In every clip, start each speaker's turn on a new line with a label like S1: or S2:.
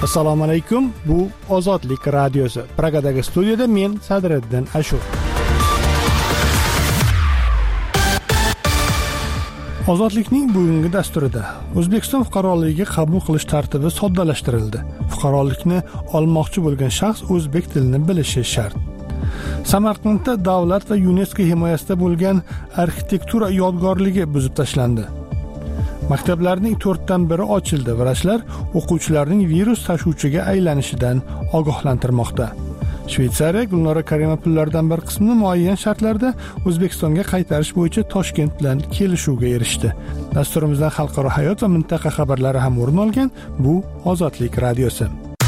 S1: Assalomu alaykum. Bu Ozodlik radiosi. Pragadagi studiyada men Sadriddin Ashur. Ozodlikning bugungi dasturida O'zbekiston fuqaroligiga qabul qilish tartibi soddalashtirildi. Fuqarolikni olmoqchi bo'lgan shaxs o'zbek tilini bilishi shart. Samarqandda davlat va UNESCO himoyasida bo'lgan arxitektura yodgorligi buzib tashlandi. Maktablarning 4dan biri ochildi. Vrachlar o'quvchilarning virus tashuvchiga aylanishidan ogohlantirmoqda. Shveysariya Gulnora Karima pullardan bir qismini muayyan shartlarda O'zbekistonga qaytarish bo'yicha Toshkent bilan kelishuvga erishdi. Dasturimizdan xalqaro hayot va mintaqa xabarlari ham o'rin olgan. Bu Ozodlik radiosi.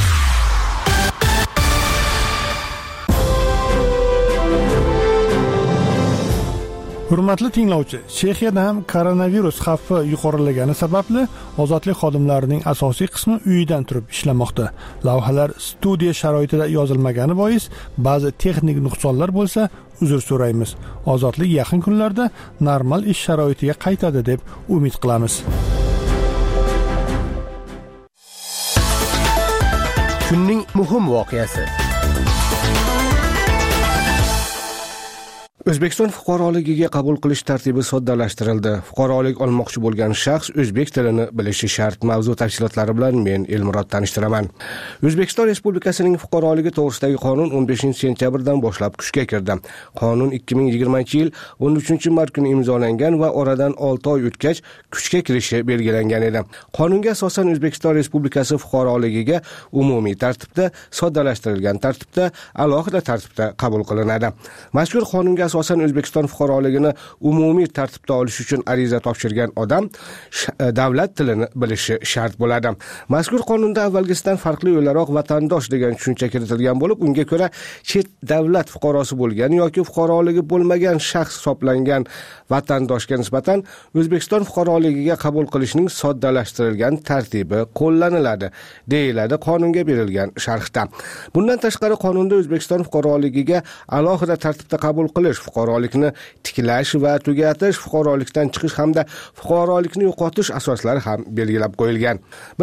S1: Hurmatli tinglovchi, Chexiyada ham koronavirus xavfi yuqorilagani sababli ozodlik xodimlarining asosiy qismi uyidan turib ishlamoqda. Lavhalar studiya sharoitida yozilmagani bois ba'zi texnik nuqsonlar bo'lsa, uzr so'raymiz. Ozodlik yaqin kunlarda normal ish sharoitiga qaytadi deb umid qilamiz.
S2: Kunning muhim voqeasi. O'zbekiston fuqaroligiga qabul qilish tartibi soddalashtirildi. Fuqarolik olmoqchi bo'lgan shaxs o'zbek tilini bilishi shart. Mavzu tafsilotlari bilan men Elmurod tanishtiraman. O'zbekiston Respublikasining fuqaroligi to'g'risidagi qonun 15-sentyabrdan boshlab kuchga kirdi. Qonun 2020-yil 13-mart kuni imzolangan va oradan 6 oy o'tgach kuchga kirishi belgilangan edi. Qonunga asosan O'zbekiston Respublikasi fuqaroligiga umumiy tartibda, soddalashtirilgan tartibda, alohida tartibda qabul qilinadi. Mazkur qonunga asosan O'zbekiston fuqaroligini umumiy tartibda olish uchun ariza topshirgan odam davlat tilini bilishi shart bo'ladi. Mazkur qonunda avvalgisidan farqli o'laroq vatandosh degan tushuncha kiritilgan bo'lib, unga ko'ra chet davlat fuqarosi bo'lgan yoki fuqaroligi bo'lmagan shaxs hisoblangan vatandoshga nisbatan O'zbekiston fuqaroligiga qabul qilishning soddalashtirilgan tartibi qo'llaniladi, deyiladi qonunga berilgan sharhda. Bundan tashqari qonunda O'zbekiston fuqaroligiga alohida tartibda qabul qilish, fuqarolikni tiklash va tugatish, fuqarolikdan chiqish hamda fuqarolikni yo'qotish asoslari ham belgilab qo'yilgan.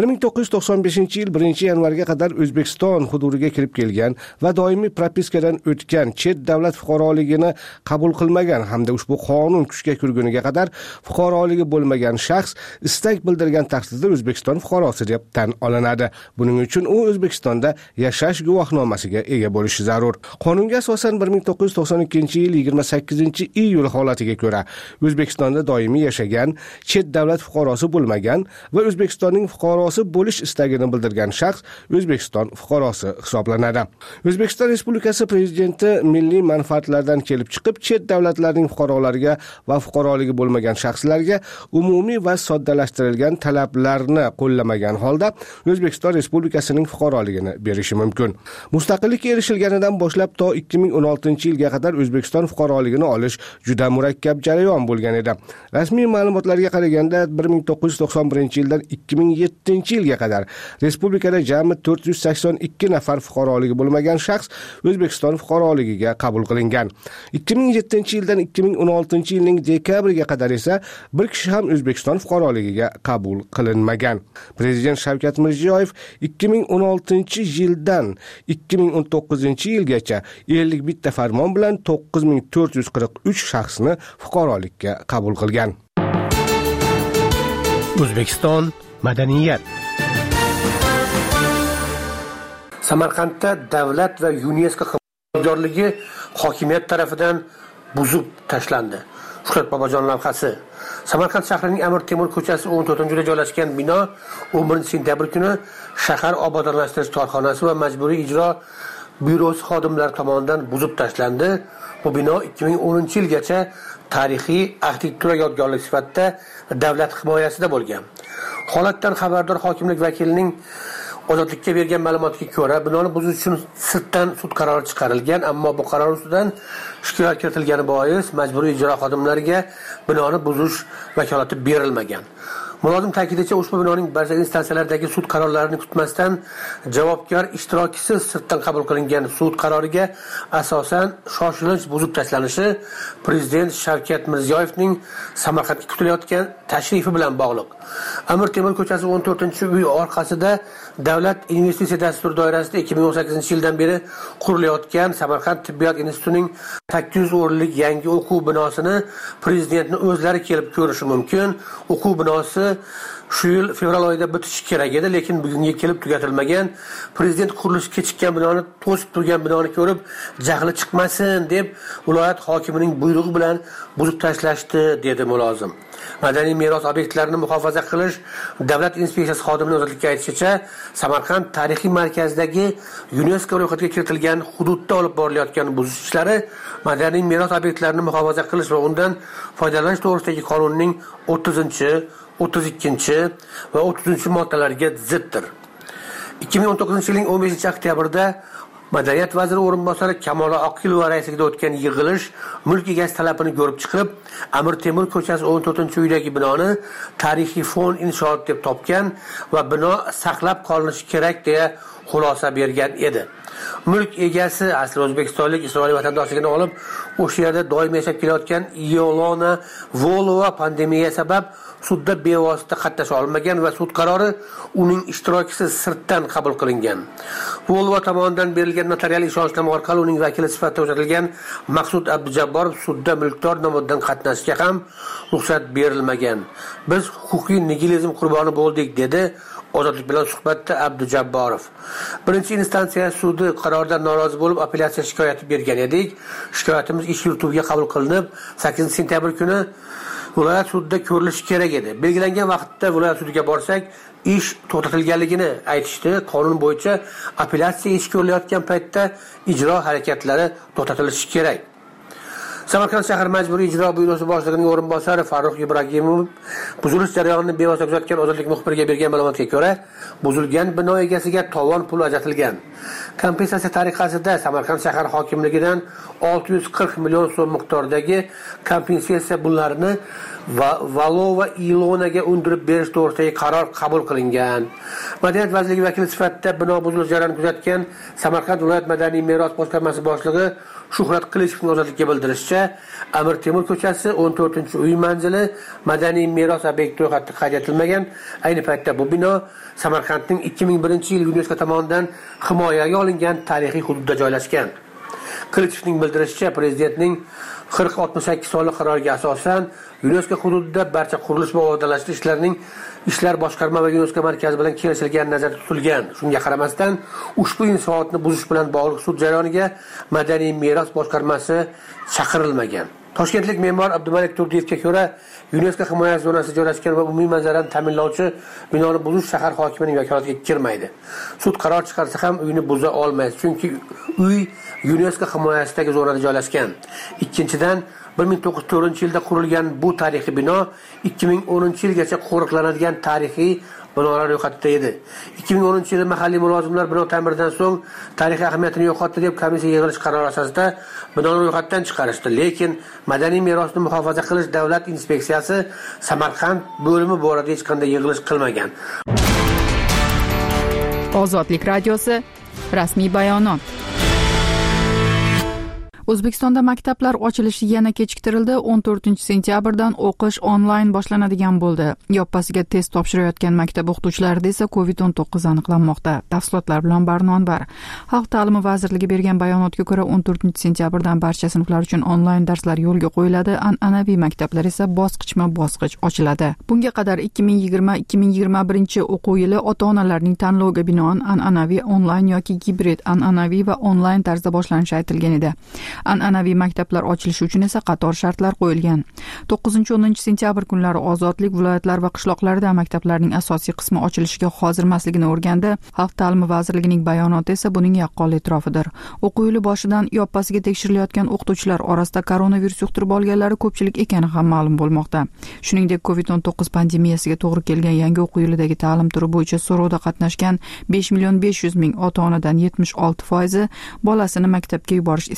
S2: 1995-yil 1-yanvarga qadar O'zbekiston hududiga kirib kelgan va doimiy propiskadan o'tgan chet davlat fuqaroligini qabul qilmagan hamda ushbu qonun kuchga kirguniga qadar fuqaroligi bo'lmagan shaxs istak bildirgan taqdirda O'zbekiston fuqarosi deb tan olinadi. Buning uchun u O'zbekistonda yashash guvohnomasiga ega bo'lishi zarur. Qonunga asosan 1992-yil 28-iyul holatiga ko'ra O'zbekistonda doimiy yashagan, chet davlat fuqarosi bo'lmagan va O'zbekistonning fuqarosi bo'lish istagini bildirgan shaxs O'zbekiston fuqarosi hisoblanadi. O'zbekiston Respublikasi Prezidenti milliy manfaatlardan kelib chiqib, chet davlatlarning fuqarolariga va fuqaroligi bo'lmagan shaxslarga umumiy va soddalashtirilgan talablarni qo'llamagan holda O'zbekiston Respublikasining fuqaroligini berishi mumkin. Mustaqillikka erishilganidan boshlab to 2016-yilga qadar O'zbekiston fuqaroligini olish juda murakkab jarayon bo'lgan edi. Rasmiy ma'lumotlarga qaraganda 1991-yildan 2007-yilga qadar respublikada jami 482 nafar fuqaroligi bo'lmagan shaxs O'zbekiston fuqaroligiga qabul qilingan. 2007-yildan 2016-yilning dekabriga qadar esa bir kishi ham O'zbekiston fuqaroligiga qabul qilinmagan. Prezident Shavkat Mirziyoyev 2016-yildan 2019-yilgacha 51 ta farmon bilan 9443 shaxsni fuqarolikka qabul qilgan. O'zbekiston madaniyat.
S3: Samarqandda davlat va UNESCO hamkorligi hokimiyat tomonidan buzib tashlandi. Shuhrat Bobojon lavhasi. Samarqand shahrining Amir Temur ko'chasi 14-da joylashgan bino 11-sentyabr kuni shahar obodonlashtirish korxonasi va majburiy ijro byurosi xodimlari tomonidan buzib tashlandi. Bu bino 2010-yilgacha tarixiy arxitektura yodgorligi sifatida davlat himoyasida bo'lgan. Holatdan xabardor hokimlik vakilining Ozodlikka bergan ma'lumotga ko'ra, binoni buzish uchun sirtdan sud qarori chiqarilgan, ammo bu qaror ustidan shikoyat kiritilgani bois majburiy ijro xodimlariga binoni buzish vakolati berilmagan. Mulozim ta'kidlashicha, ushbu binoning barcha instansiyalardagi sud qarorlarini kutmasdan javobgar ishtirokisiz sirtdan qabul qilingan sud qaroriga asosan shoshilinch buzib tashlanishi Prezident Shavkat Mirziyoyevning Samarqandga kutilayotgan tashrifi bilan bog'liq. Amir Temur ko'chasi 14-uy orqasida Davlat investitsiya dasturi doirasida 2018-yildan beri qurilayotgan Samarqand tibbiyot institutining 800 o'rinlik yangi o'quv binosini prezidentning o'zlari kelib ko'rishi mumkin. O'quv binosi shu yil fevral oyida bitishi kerak edi, lekin bugunga kelib tugatilmagan. Prezident qurilishi kechikkan binoni, to'sib turgan binoni ko'rib, jahli chiqmasin deb viloyat hokimining buyrug'i bilan buzib tashlashdi, dedi mulozim. Madaniy meros obyektlarini muhofaza qilish davlat inspeksiyasi xodimining o'zlikka aytishicha, Samarqand tarixiy markazidagi UNESCO ro'yxatiga kiritilgan hududda olib borilayotgan buzish ishlari madaniy meros obyektlarini muhofaza qilish va undan foydalanish to'g'risidagi qonunning 32 va 33-moddalariga ziddir. 2019-yilning 15-oktyabrda Madaniyat vaziri o'rinbosari Kamola Oqilova raisligida o'tgan yig'ilish mulk egasi talabini ko'rib chiqib, Amir Temur ko'chasi 14-uydagi binoni tarixiy fond inshoot deb topgan va bino saqlab qolinishi kerak deya xulosa bergan edi. Mulk egasi asli o'zbekistonlik Isroil vatandoshligini olib, o'sha yerda doim yashab kelayotgan Yolona Volova pandemiya sabab sudda bevosita qatnasha olmagan va sud qarori uning ishtirokisiz sirtdan qabul qilingan. Volvo tomonidan berilgan notarial ishonchnoma orqali uning vakili sifatida ko'rsatilgan Maqsud Abdujabborov sudda mulkdor nomidan qatnashga ham ruxsat berilmagan. Biz huquqiy nigilizm qurboni bo'ldik, dedi Ozodlik bilan suhbatda Abdujabborov. Birinchi instansiya sudi qarordan norozi bo'lib apellyatsiya shikoyati bergan edik. Shikoyatimiz ish yurituviga qabul qilinib, 8-sentyabr kuni viloyat sudida ko'rilishi kerak edi. Belgilangan vaqtda viloyat sudiga borsak, ish to'xtatilganligini aytishdi. Qonun bo'yicha apellyatsiya ish ko'rilayotgan paytda ijro harakatlari to'xtatilishi kerak. Samarqand shahar majburiy ijro byurosi boshlig'ining o'rinbosari Farruh Ibragimov buzilish jarayonini bevosita kuzatgan Ozodlik muxbiriga bergan ma'lumotga ko'ra, buzilgan bino egasiga tovon puli ajratilgan. Kompensatsiya tariqasida Samarqand shahar hokimligidan 640 million so'm miqdoridagi kompensatsiya pullarini Valova Ilonaga undirib berish to'g'risidagi qaror qabul qilingan. Madaniyat vazirligi vakili sifatida bino buzilish jarayonini kuzatgan Samarqand viloyat madaniy meros boshqarmasi boshlig'i Shuhrat Qilichovning Ozodlikka bildirishicha, Amir Temur ko'chasi 14-uy manzili madaniy meros obyekti ro'yxatida qayd etilmagan. Ayni paytda bu bino Samarqandning 2001-yil UNESCO tomonidan himoyaga olingan tarixiy hududda joylashgan. Qilichovning bildirishicha, prezidentning 4068 sonli qaroriga asosan UNESCO hududida barcha qurilish va obodonlashtirish ishlarining ishlar boshqarma va UNESCO markazi bilan kelishilgan nazarda tutilgan. Shunga qaramasdan ushbu inshootni buzish bilan bog'liq sud jarayoniga madaniy meros boshqarmasi chaqirilmagan. Toshkentlik me'mor Abdumalik Turdiyevga ko'ra, UNESCO himoya zonasida joylashgan va umumiy manzarani ta'minlovchi binoni buzish shahar hokimining vakolatiga kirmaydi. Sud qaror chiqarsa ham uyni buza olmaydi, chunki uy UNESCO himoyasidagi zonada joylashgan. Ikkinchidan, 1904-yilda qurilgan bu tarixiy bino 2010-yilgacha qo'riqlanadigan tarixiy binolar ro'yxatida edi. 2010-yilda mahalliy mulozimlar bino ta'mirdan so'ng tarixiy ahamiyatini yo'qotdi deb komissiya yig'ilish qarori asosida binoni ro'yxatdan chiqarishdi. Lekin madaniy merosni muhofaza qilish davlat inspeksiyasi Samarqand bo'limi borada hech qanday yig'ilish qilmagan.
S4: Ozodlik radiosi rasmiy bayonot. O'zbekistonda maktablar ochilishi yana kechiktirildi. 14-sentyabrdan o'qish onlayn boshlanadigan bo'ldi. Yoppasiga test topshirayotgan maktab o'qituvchilarida esa COVID-19 aniqlanmoqda. Tafsilotlar bilan Barnon Bar. Xalq ta'limi vazirligi bergan bayonotga ko'ra 14-sentyabrdan barcha sinflar uchun onlayn darslar yo'lga qo'yiladi. An'anaviy maktablar esa bosqichma-bosqich ochiladi. Bunga qadar 2020-2021 o'quv yili ota-onalarning tanloviga binoan an'anaviy onlayn yoki gibrid, an'anaviy va onlayn tarzda boshlanishi aytilgan edi. An'anaviy maktablar ochilishi uchun esa qator shartlar qo'yilgan. 9-10 sentyabr kunlari ozodlik viloyatlar va qishloqlarida maktablarning asosiy qismi ochilishiga hozirmasligini o'rgandi. Xalq ta'limi vazirligining bayonoti esa buning yaqqol e'tirofidir. O'quv yili boshidan yoppasiga tekshirilayotgan o'qituvchilar orasida koronavirus yuqtirib olganlari ko'pchilik ekani ham ma'lum bo'lmoqda. Shuningdek, COVID-19 pandemiyasiga to'g'ri kelgan yangi o'quv yilidagi ta'lim turi bo'yicha so'rovda qatnashgan 5 500 000 ota-onadan 76% bolasini maktabga yuborish istagini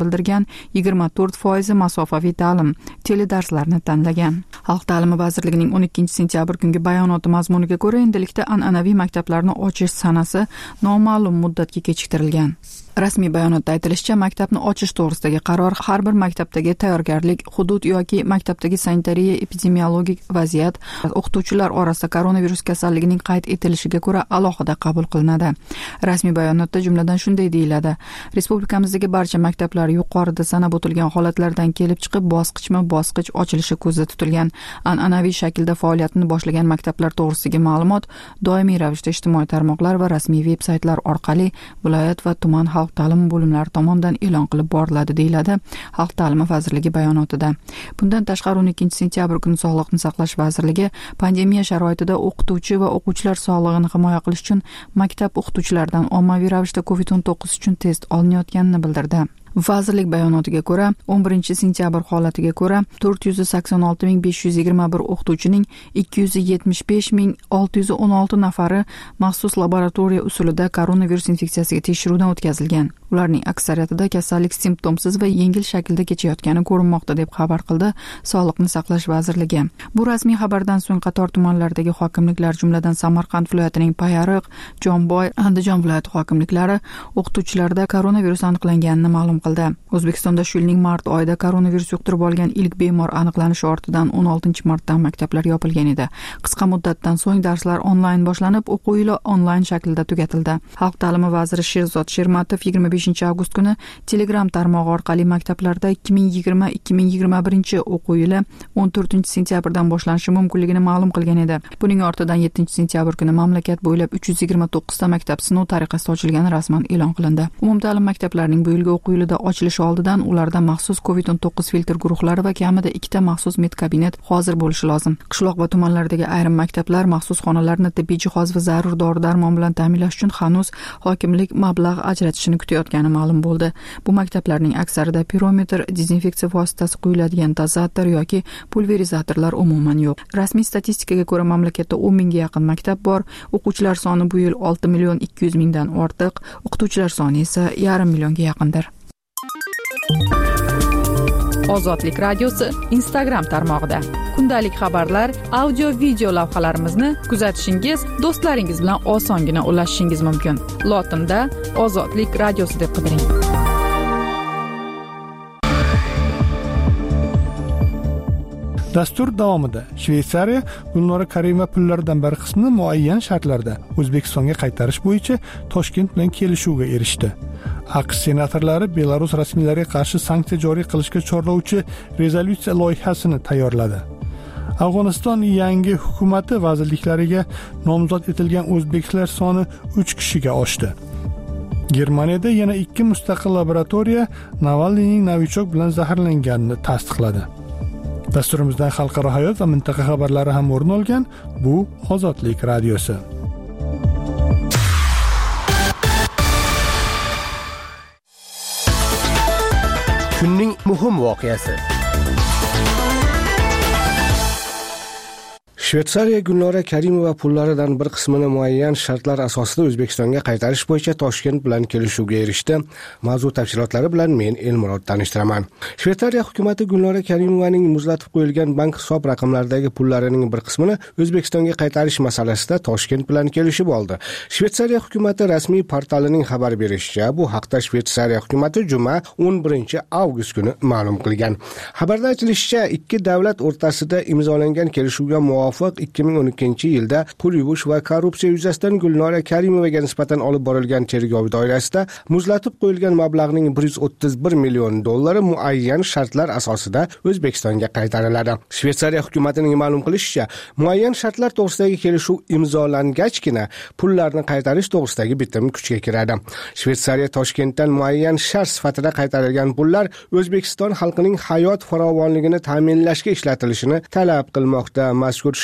S4: bildirgan 24% masofaviy ta'lim teledarslarni tanlagan. Xalq ta'limi vazirligining 12 sentyabr kungi bayonoti mazmuniga ko'ra, endilikda an'anaviy maktablarni ochish sanasi noma'lum muddatga kechiktirilgan. Rasmiy bayonotda aytilishicha, maktabni ochish to'g'risidagi qaror har bir maktabdagi tayyorgarlik, hudud yoki maktabdagi sanitariya epidemiologik vaziyat, o'qituvchilar orasida koronavirus kasalligining qayd etilishiga ko'ra alohida qabul qilinadi. Rasmiy bayonotda jumladan shunday deyiladi: Respublikamizdagi barcha maktablar yuqorida sanab o'tilgan holatlardan kelib chiqib bosqichma-bosqich ochilishi ko'zda tutilgan. An'anaviy shaklda faoliyatini boshlagan maktablar to'g'risidagi ma'lumot doimiy ravishda ijtimoiy tarmoqlar va rasmiy veb-saytlar orqali viloyat va tuman xalq ta'limi bo'limlari tomonidan e'lon qilib boriladi, deyiladi Xalq ta'limi vazirligi bayonotida. Bundan tashqari 12 sentyabr kuni Sog'liqni saqlash vazirligi pandemiya sharoitida o'qituvchi va o'quvchilar sog'lig'ini himoya qilish uchun maktab o'qituvchilaridan ommaviy ravishda COVID-19 uchun test olinayotganini bildirdi. Vazirlik bayonotiga ko'ra, 11 sentyabr holatiga ko'ra 486.521 o'qituvchining 275.616 nafari maxsus laboratoriya usulida koronavirus infeksiyasiga tekshiruvdan o'tkazilgan. Ularning aksariyatida kasallik simptomsiz va yengil shaklda kechayotgani ko'rinmoqda, deb xabar qildi Sog'liqni saqlash vazirligi. Bu rasmiy xabardan so'ng qator tumanlardagi hokimliklar, jumladan Samarqand viloyatining Payariq, Jomboy, Andijon viloyati hokimliklari o'qituvchilarda koronavirus aniqlanganini ma'lum qildi. O'zbekistonda shu yilning mart oyida koronavirus yuqtirib olgan ilk bemor aniqlanishi ortidan 16-martdan maktablar yopilgan edi. Qisqa muddatdan so'ng darslar onlayn boshlanib, o'quv yili onlayn shaklda tugatildi. Xalq ta'limi vaziri Sherzod Shermatov 25 avgust kuni Telegram tarmog'i orqali maktablarda 2020-2021 o'quv yili 14 sentyabrdan boshlanishi mumkinligini ma'lum qilgan edi. Buning ortidan 7 sentyabr kuni mamlakat bo'ylab 329 ta maktab sinov tariqasida ochilgani rasman e'lon qilindi. Umumta'lim maktablarining bu yilgi o'quv yilida ochilishi oldidan ularda maxsus COVID-19 filtr guruhlari va kamida 2 ta maxsus medkabinet hozir bo'lishi lozim. Qishloq va tumanlardagi ayrim maktablar maxsus xonalarni tibbiy jihoz va zarur dori-darmon bilan ta'minlash uchun hanuz hokimlik mablag' ajratishini kutayotgani ma'lum bo'ldi. Bu maktablarning aksarida pirometr, dezinfeksiya vositasi quyiladigan dozator yoki pulverizatorlar umuman yo'q. Rasmiy statistikaga ko'ra, mamlakatda 10 mingga yaqin maktab bor. O'quvchilar soni bu yil 6.200.000 dan ortiq, o'qituvchilar soni esa 5,5 millionga yaqindir. Ozodlik radiosi Instagram tarmog'ida kundalik xabarlar, audio video lavhalarimizni kuzatishingiz, do'stlaringiz bilan osongina ulashishingiz mumkin. Lotinda Ozodlik radiosi deb qidiring.
S1: Dastur davomida Shveysariya Gulnora Karimova pullaridan bir qismini muayyan shartlarda O'zbekistonga qaytarish bo'yicha Toshkent bilan kelishuvga erishdi. AQSh senatorlari Belarus rasmiylariga qarshi sanksiya joriy qilishga chorlovchi rezolyutsiya loyihasini tayyorladi. Afg'oniston yangi hukumati vazirliklariga nomzod etilgan o'zbeklar soni 3 kishiga oshdi. Germaniyada yana 2 mustaqil laboratoriya Navalniyning novichok bilan zaharlanganini tasdiqladi. Dasturimizdan xalqaro hayot va mintaqa xabarlari ham o'rin olgan. Bu Ozodlik radiosi.
S2: Kunning muhim voqeasi. Shveysariya Gulnora Karimova pullaridan bir qismini muayyan shartlar asosida O'zbekistonga qaytarish bo'yicha Toshkent bilan kelishuvga erishdi. Mavzu tafsilotlari bilan men Elmurod tanishtiraman. Shveysariya hukumatı Gulnora Karimovaning muzlatib qo'yilgan bank hisob raqamlaridagi pullarining bir qismini O'zbekistonga qaytarish masalasida Toshkent bilan kelishib oldi. Shveysariya hukumatı rasmiy portalining xabar berishicha, bu haqda Shveysariya hukumatı juma 11 avgust kuni ma'lum qilgan. Xabarda aytilishicha, ikki davlat o'rtasida imzolangan kelishuvga muvofiq 2012-yilda pul yuvish va korrupsiya yuzasidan Gulnora Karimovaga nisbatan olib borilgan tergov doirasida muzlatib qo'yilgan mablag'ning $131 million muayyan shartlar asosida O'zbekistonga qaytariladi. Shveysariya hukumatining ma'lum qilishicha, muayyan shartlar to'g'risidagi kelishuv imzolangachgina pullarni qaytarish to'g'risidagi bitim kuchga kiradi. Shveysariya Toshkentdan muayyan shart sifatida qaytarilgan pullar O'zbekiston xalqining hayot farovonligini ta'minlashga ishlatilishini talab qilmoqda. Mazkur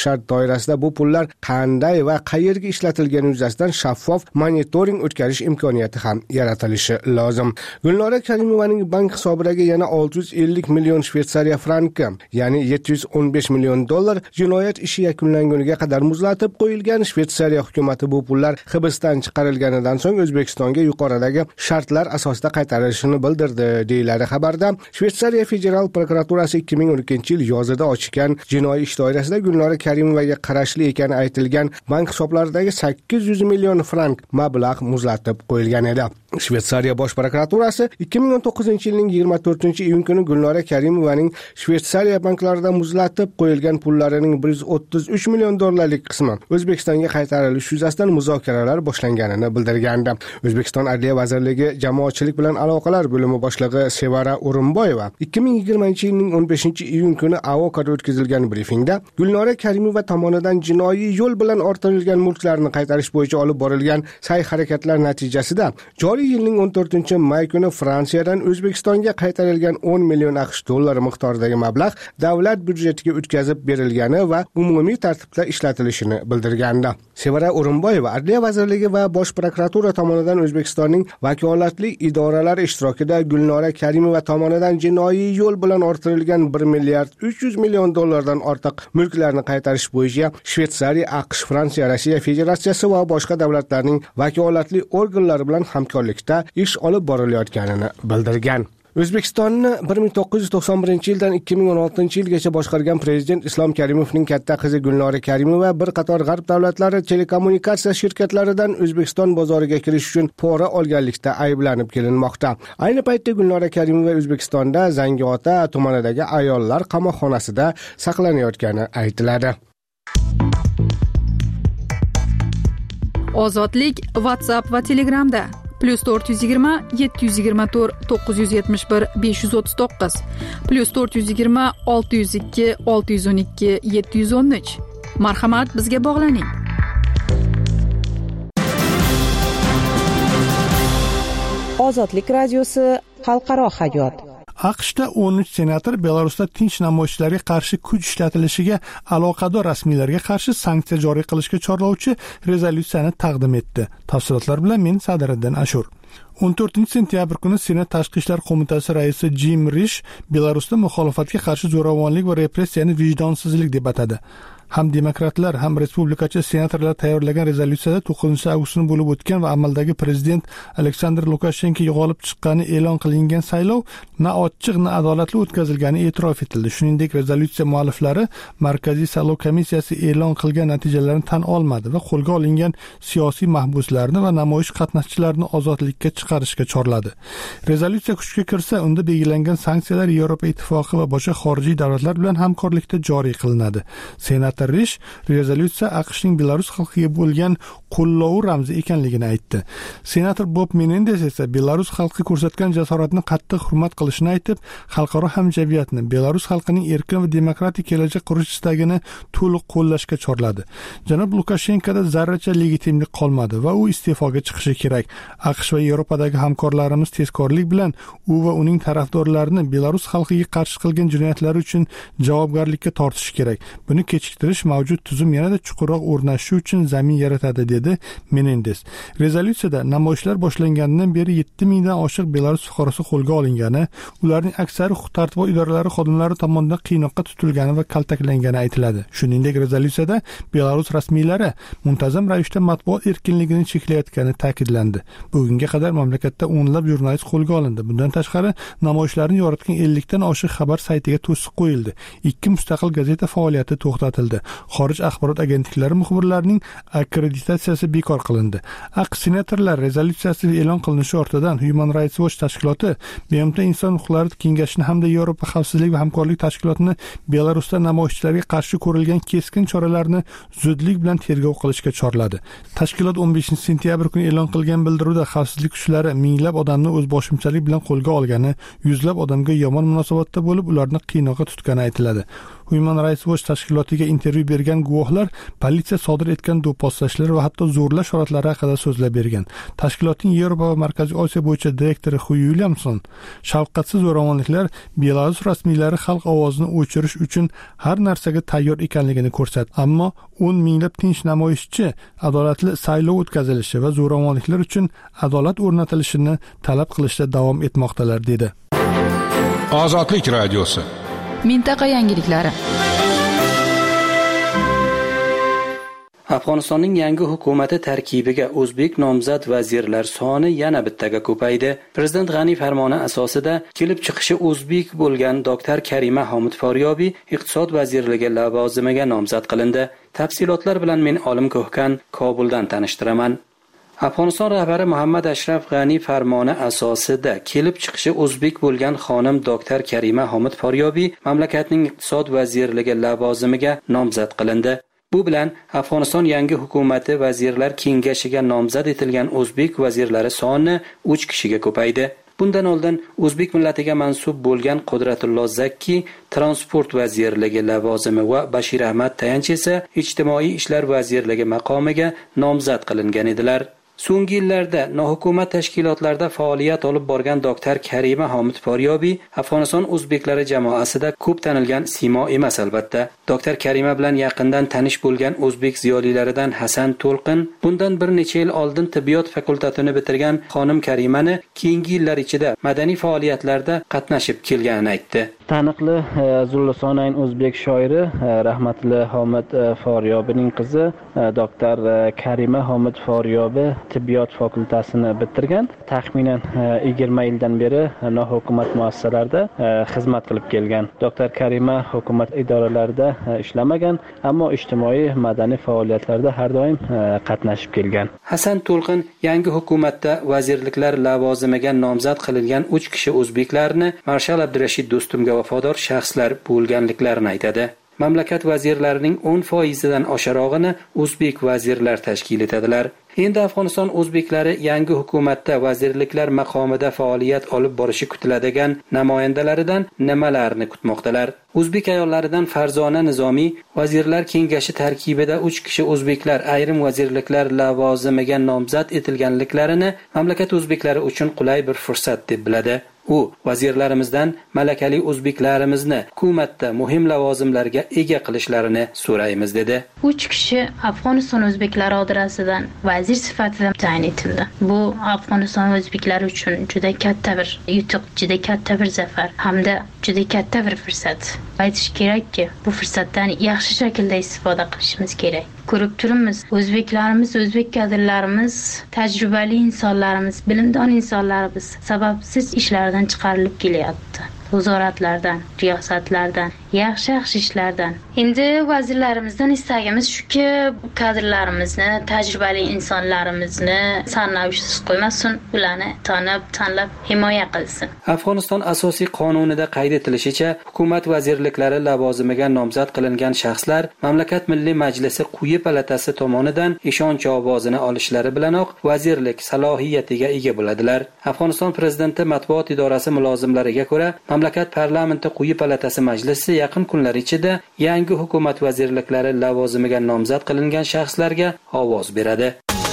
S2: shart doirasida bu pullar qanday va qayerga ishlatilgani yuzasidan shaffof monitoring o'tkazish imkoniyati ham yaratilishi lozim. Gulnora Karimovaning bank hisobidagi yana 650 million Shvetsariya franki, ya'ni $715 million jinoyat ishi yakunlanguniga qadar muzlatib qo'yilgan. Shvetsariya hukumati bu pullar hibsdan chiqarilganidan so'ng O'zbekistonga yuqoridagi shartlar asosida qaytarilishini bildirdi, deyiladi xabarda. Shvetsariya federal prokuraturasi 2012-yil yozida ochgan jinoiy ish doirasida Gulnora Karimovaga qarashli ekani aytilgan bank hisoblaridagi 800 million frank mablag' muzlatib qo'yilgan edi. Shvetsariya bosh prokuraturasi 2019-yilning 24-iyun kuni Gulnora Karimovaning Shvetsariya banklarida muzlatib qo'yilgan pullarining $133 million qismi O'zbekistonga qaytarilishi yuzasidan muzokaralar boshlanganini bildirgandi. O'zbekiston Adliya vazirligi jamoatchilik bilan aloqalar bo'limi boshlig'i Sevara O'rinboyeva 2020-yilning 15-iyun kuni AOKda o'tkazilgan brifingda Gulnora Karimova tomonidan jinoiy yo'l bilan orttirilgan mulklarni qaytarish bo'yicha olib borilgan sa'y-harakatlar natijasida joriy yilning 14-may kuni Fransiyadan O'zbekistonga qaytarilgan $10 million miqdoridagi mablag' davlat byudjetiga o'tkazib berilgani va umumiy tartibda ishlatilishini bildirgandi. Sevara O'rinboyeva Adliya vazirligi va bosh prokuratura tomonidan O'zbekistonning vakolatli idoralari ishtirokida Gulnora Karimova tomonidan jinoiy yo'l bilan orttirilgan $1,300 million dan ortiq mulklarni qaytarish bo'yicha Shvetsariya, AQSh, Fransiya, Rossiya Federatsiyasi va boshqa davlatlarning vakolatli organlari bilan hamkorlikda ish olib borilayotganini bildirgan. O'zbekistonni 1991-yildan 2016-yilgacha boshqargan prezident Islom Karimovning katta qizi Gulnora Karimova bir qator g'arb davlatlari telekommunikatsiya shirkatlaridan O'zbekiston bozoriga kirish uchun pora olganlikda ayblanib kelinmoqda. Ayni paytda Gulnora Karimova O'zbekistonda Zangiota tumanidagi ayollar qamoqxonasida saqlanayotgani aytiladi.
S4: Ozodlik WhatsApp va Telegramda +420 724 971 539 +420 602 612 713. Marhamat, bizga bog'laning.
S5: Ozodlik radiosi xalqaro hayot.
S1: AQShda 13 senator Belarusda tinch namoyishlarga qarshi kuch ishlatilishiga aloqador rasmiylarga qarshi sanksiya joriy qilishga chorlovchi rezolyutsiyani taqdim etdi. Tafsilotlar bilan men Sadiriddin Ashur. 14-sentyabr kuni Senat Tashqi ishlar qo'mitasi raisi Jim Rish Belarusda muxolifatga qarshi zo'ravonlik va repressiyani vijdonsizlik deb atadi. Ham demokratlar, ham respublikachi senatorlar tayyorlagan rezolyutsiyada 9-avgustda bo'lib o'tgan va amaldagi prezident Aleksandr Lukashenkoga g'olib chiqqani e'lon qilingan saylov na ochiq, na adolatli o'tkazilgani e'tirof etildi. Shuningdek, rezolyutsiya mualliflari Markaziy saylov komissiyasi e'lon qilgan natijalarni tan olmadi va qo'lga olingan siyosiy mahbuslarni va namoyish qatnashchilarini ozodlikka chiqarishga chorladi. Rezolyutsiya kuchga kirsa, unda belgilangan sanksiyalar Yevropa ittifoqi va boshqa xorijiy davlatlar bilan hamkorlikda joriy qilinadi. Senator Rish rezolyutsiya AQShning Belarus xalqiga bo'lgan qo'llovi ramzi ekanligini aytdi. Senator Bob Menendez esa Belarus xalqi ko'rsatgan jasoratni qattiq hurmat qilishini aytib, xalqaro hamjamiyatni Belarus xalqining erkin va demokratik kelajak qurish istagini to'liq qo'llashga chorladi. Janob Lukashenkoda zarracha legitimlik qolmadi va u iste'foga chiqishi kerak. AQSh va Yevropadagi hamkorlarimiz tezkorlik bilan u va uning tarafdorlarini Belarus xalqiga qarshi qilgan jinoyatlari uchun javobgarlikka tortishi kerak. Buni kechiktirish mavjud tuzum yanada chuqurroq o'rnashishi uchun zamin yaratadi, dedi Menendez. Rezolyutsiyada namoyishlar boshlanganidan beri 7000 dan oshiq Belarus fuqarosi qo'lga olingani, ularning aksari huquq-tartibot idoralari xodimlari tomonidan qiynoqqa tutilgani va kaltaklangani aytiladi. Shuningdek, rezolyutsiyada Belarus rasmiylari muntazam ravishda matbuot erkinligini cheklayotgani ta'kidlandi. Bugunga qadar mamlakatda o'nlab jurnalist qo'lga olindi. Bundan tashqari, namoyishlarni yoritgan 50 dan oshiq xabar saytiga to'siq qo'yildi. 2 mustaqil gazeta faoliyati to'xtatildi. Xorij axborot agentliklari muxbirlarining akkreditatsiyasi bekor qilindi. AQSh senatorlar rezolyutsiyasi e'lon qilinishi ortidan Human Rights Watch tashkiloti, BMT Inson huquqlari kengashini hamda Yevropa xavfsizlik va hamkorlik tashkilotini Belarusda namoyishchilarga qarshi ko'rilgan keskin choralarni zudlik bilan tergov qilishga chorladi. Tashkilot 15-sentyabr kuni e'lon qilgan bildiruvda xavfsizlik kuchlari minglab odamni o'zboshimchalik bilan qo'lga olgani, yuzlab odamga yomon munosabatda bo'lib, ularni qiynoqqa tutgani aytiladi. Human Rights Watch tashkilotiga intervyu bergan guvohlar politsiya sodir etgan do'pposlashlar va hatto zo'rlash holatlari haqida so'zlab bergan. Tashkilotning Yevropa va Markaziy Osiyo bo'yicha direktori Hu Williamson shafqatsiz zo'ravonliklar Belarus rasmiylari xalq ovozini o'chirish uchun har narsaga tayyor ekanligini ko'rsatdi. Ammo 10 minglab tinch namoyishchi adolatli saylov o'tkazilishi va zo'ravonliklar uchun adolat o'rnatilishini talab qilishda davom etmoqdalar dedi.
S6: Ozodlik radiosi.
S4: Mintaqa yangiliklari.
S7: Afg'onistonning yangi hukumati tarkibiga o'zbek nomzod vazirlar soni yana bittaga ko'paydi. Prezident G'ani farmoni asosida kelib chiqishi o'zbek bo'lgan doktor Karima Homid Foryobiy iqtisod vazirligi lavozimiga nomzod qilindi. Tafsilotlar bilan men Olim Ko'hkan Kobuldan tanishtiraman. Afg'oniston rahbari Muhammad Ashraf G'ani farmoni asosida kelib chiqishi o'zbek bo'lgan xonim doktor Karima Homid Foryobiy mamlakatning iqtisod vazirligi lavozimiga nomzod qilindi. Bu bilan Afg'oniston yangi hukumati vazirlar kengashiga nomzod etilgan o'zbek vazirlari soni 3 kishiga ko'paydi. Bundan oldin o'zbek millatiga mansub bo'lgan Qudratullo Zakki transport vazirligi lavozimi va Bashir Ahmad Tayanch esa ijtimoiy ishlar vazirligi maqomiga nomzod qilingan edilar. So'nggi yillarda nohukumat tashkilotlarda faoliyat olib borgan doktor Karima Homid Foryobiy Afg'oniston o'zbeklari jamoasida ko'p tanilgan simo emas albatta. Doktor Karima bilan yaqindan tanish bo'lgan o'zbek ziyolilaridan Hasan To'lqin bundan bir necha yil oldin tibbiyot fakultetini bitirgan xonim Karimani keyingi yillar ichida madaniy faoliyatlarda qatnashib kelganini aytdi.
S8: Taniqli Zullisonayn o'zbek shoiri rahmatli Homid Foryobining qizi doktor Karima Homid Foryobi tibbiyot fakultetini bitirgan. Taxminan 20 yildan beri nohukumat muassasalarida xizmat qilib kelgan. Doktor Karima hukumat idoralarida ishlamagan, ammo ijtimoiy madaniy faoliyatlarda har doim qatnashib kelgan.
S7: Hasan To'lqin yangi hukumatda vazirliklar lavozimiga nomzod qilingan 3 kishi o'zbeklarni Marshal Abdurashid Do'stumga vafodor shaxslar bo'lganliklarini aytadi. Mamlakat vazirlarining 10%dan osharog'ini o'zbek vazirlar tashkil etadilar. Endi Afg'oniston o'zbeklari yangi hukumatda vazirliklar maqomida faoliyat olib borishi kutiladigan namoyandalaridan nimalarni kutmoqdalar? O'zbek ayollaridan Farzona Nizomiy vazirlar kengashi tarkibida 3 kishi o'zbeklar ayrim vazirliklar lavozimiga nomzod etilganliklarini mamlakat o'zbeklari uchun qulay bir fursat deb biladi. U vazirlarimizdan malakali o'zbeklarimizni hukumatda muhim lavozimlarga ega qilishlarini so'raymiz dedi.
S9: 3 kishi Afg'oniston o'zbeklari orasidan vazir sifatida tayin etildi. Bu Afg'oniston o'zbeklari uchun juda katta bir yutuq, juda katta bir zafar hamda juda katta bir fursat. Aytish kerakki, bu fursatdan yaxshi shaklda istifoda qilishimiz kerak. Ko'rib turibmiz, o'zbeklarimiz, o'zbek kadrlarimiz, tajribali insonlarimiz, bilimdon insonlarimiz sababsiz ishlardan chiqarilib kelyapti. Nazoratlardan, riyosatlardan, yaxshi ishlardan. Endi vazirlarimizdan istagimiz shuki, kadrlarimizni, tajribali insonlarimizni sarnavishsiz qo'ymasin, ularni tanlab himoya qilsin.
S7: Afg'oniston asosiy qonunida qayd etilishicha, hukumat vazirliklari lavozimiga nomzod qilingan shaxslar mamlakat Milliy Majlisi quyi palatasi tomonidan ishonch ovozini olishlari bilanoq vazirlik salohiyatiga ega bo'ladilar. Afg'oniston prezidenti matbuot idorasi mulozimlariga ko'ra, mamlakat parlamenti quyi palatasi majlisi yaqin kunlar ichida yangi hukumat vazirliklari lavozimiga nomzod qilingan shaxslarga ovoz beradi.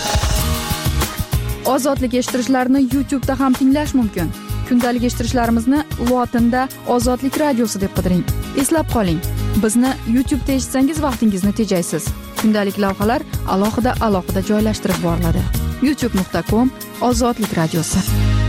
S4: Ozodlik eshittirishlarni YouTube'da ham tinglash mumkin. Kundalik eshittirishlarimizni lotinda Ozodlik radiosi deb qidiring. Eslab qoling, bizni YouTube'da eshitsangiz vaqtingizni tejaysiz. Kundalik lavhalar alohida joylashtirib boriladi. youtube.com/Ozodlik radiosi.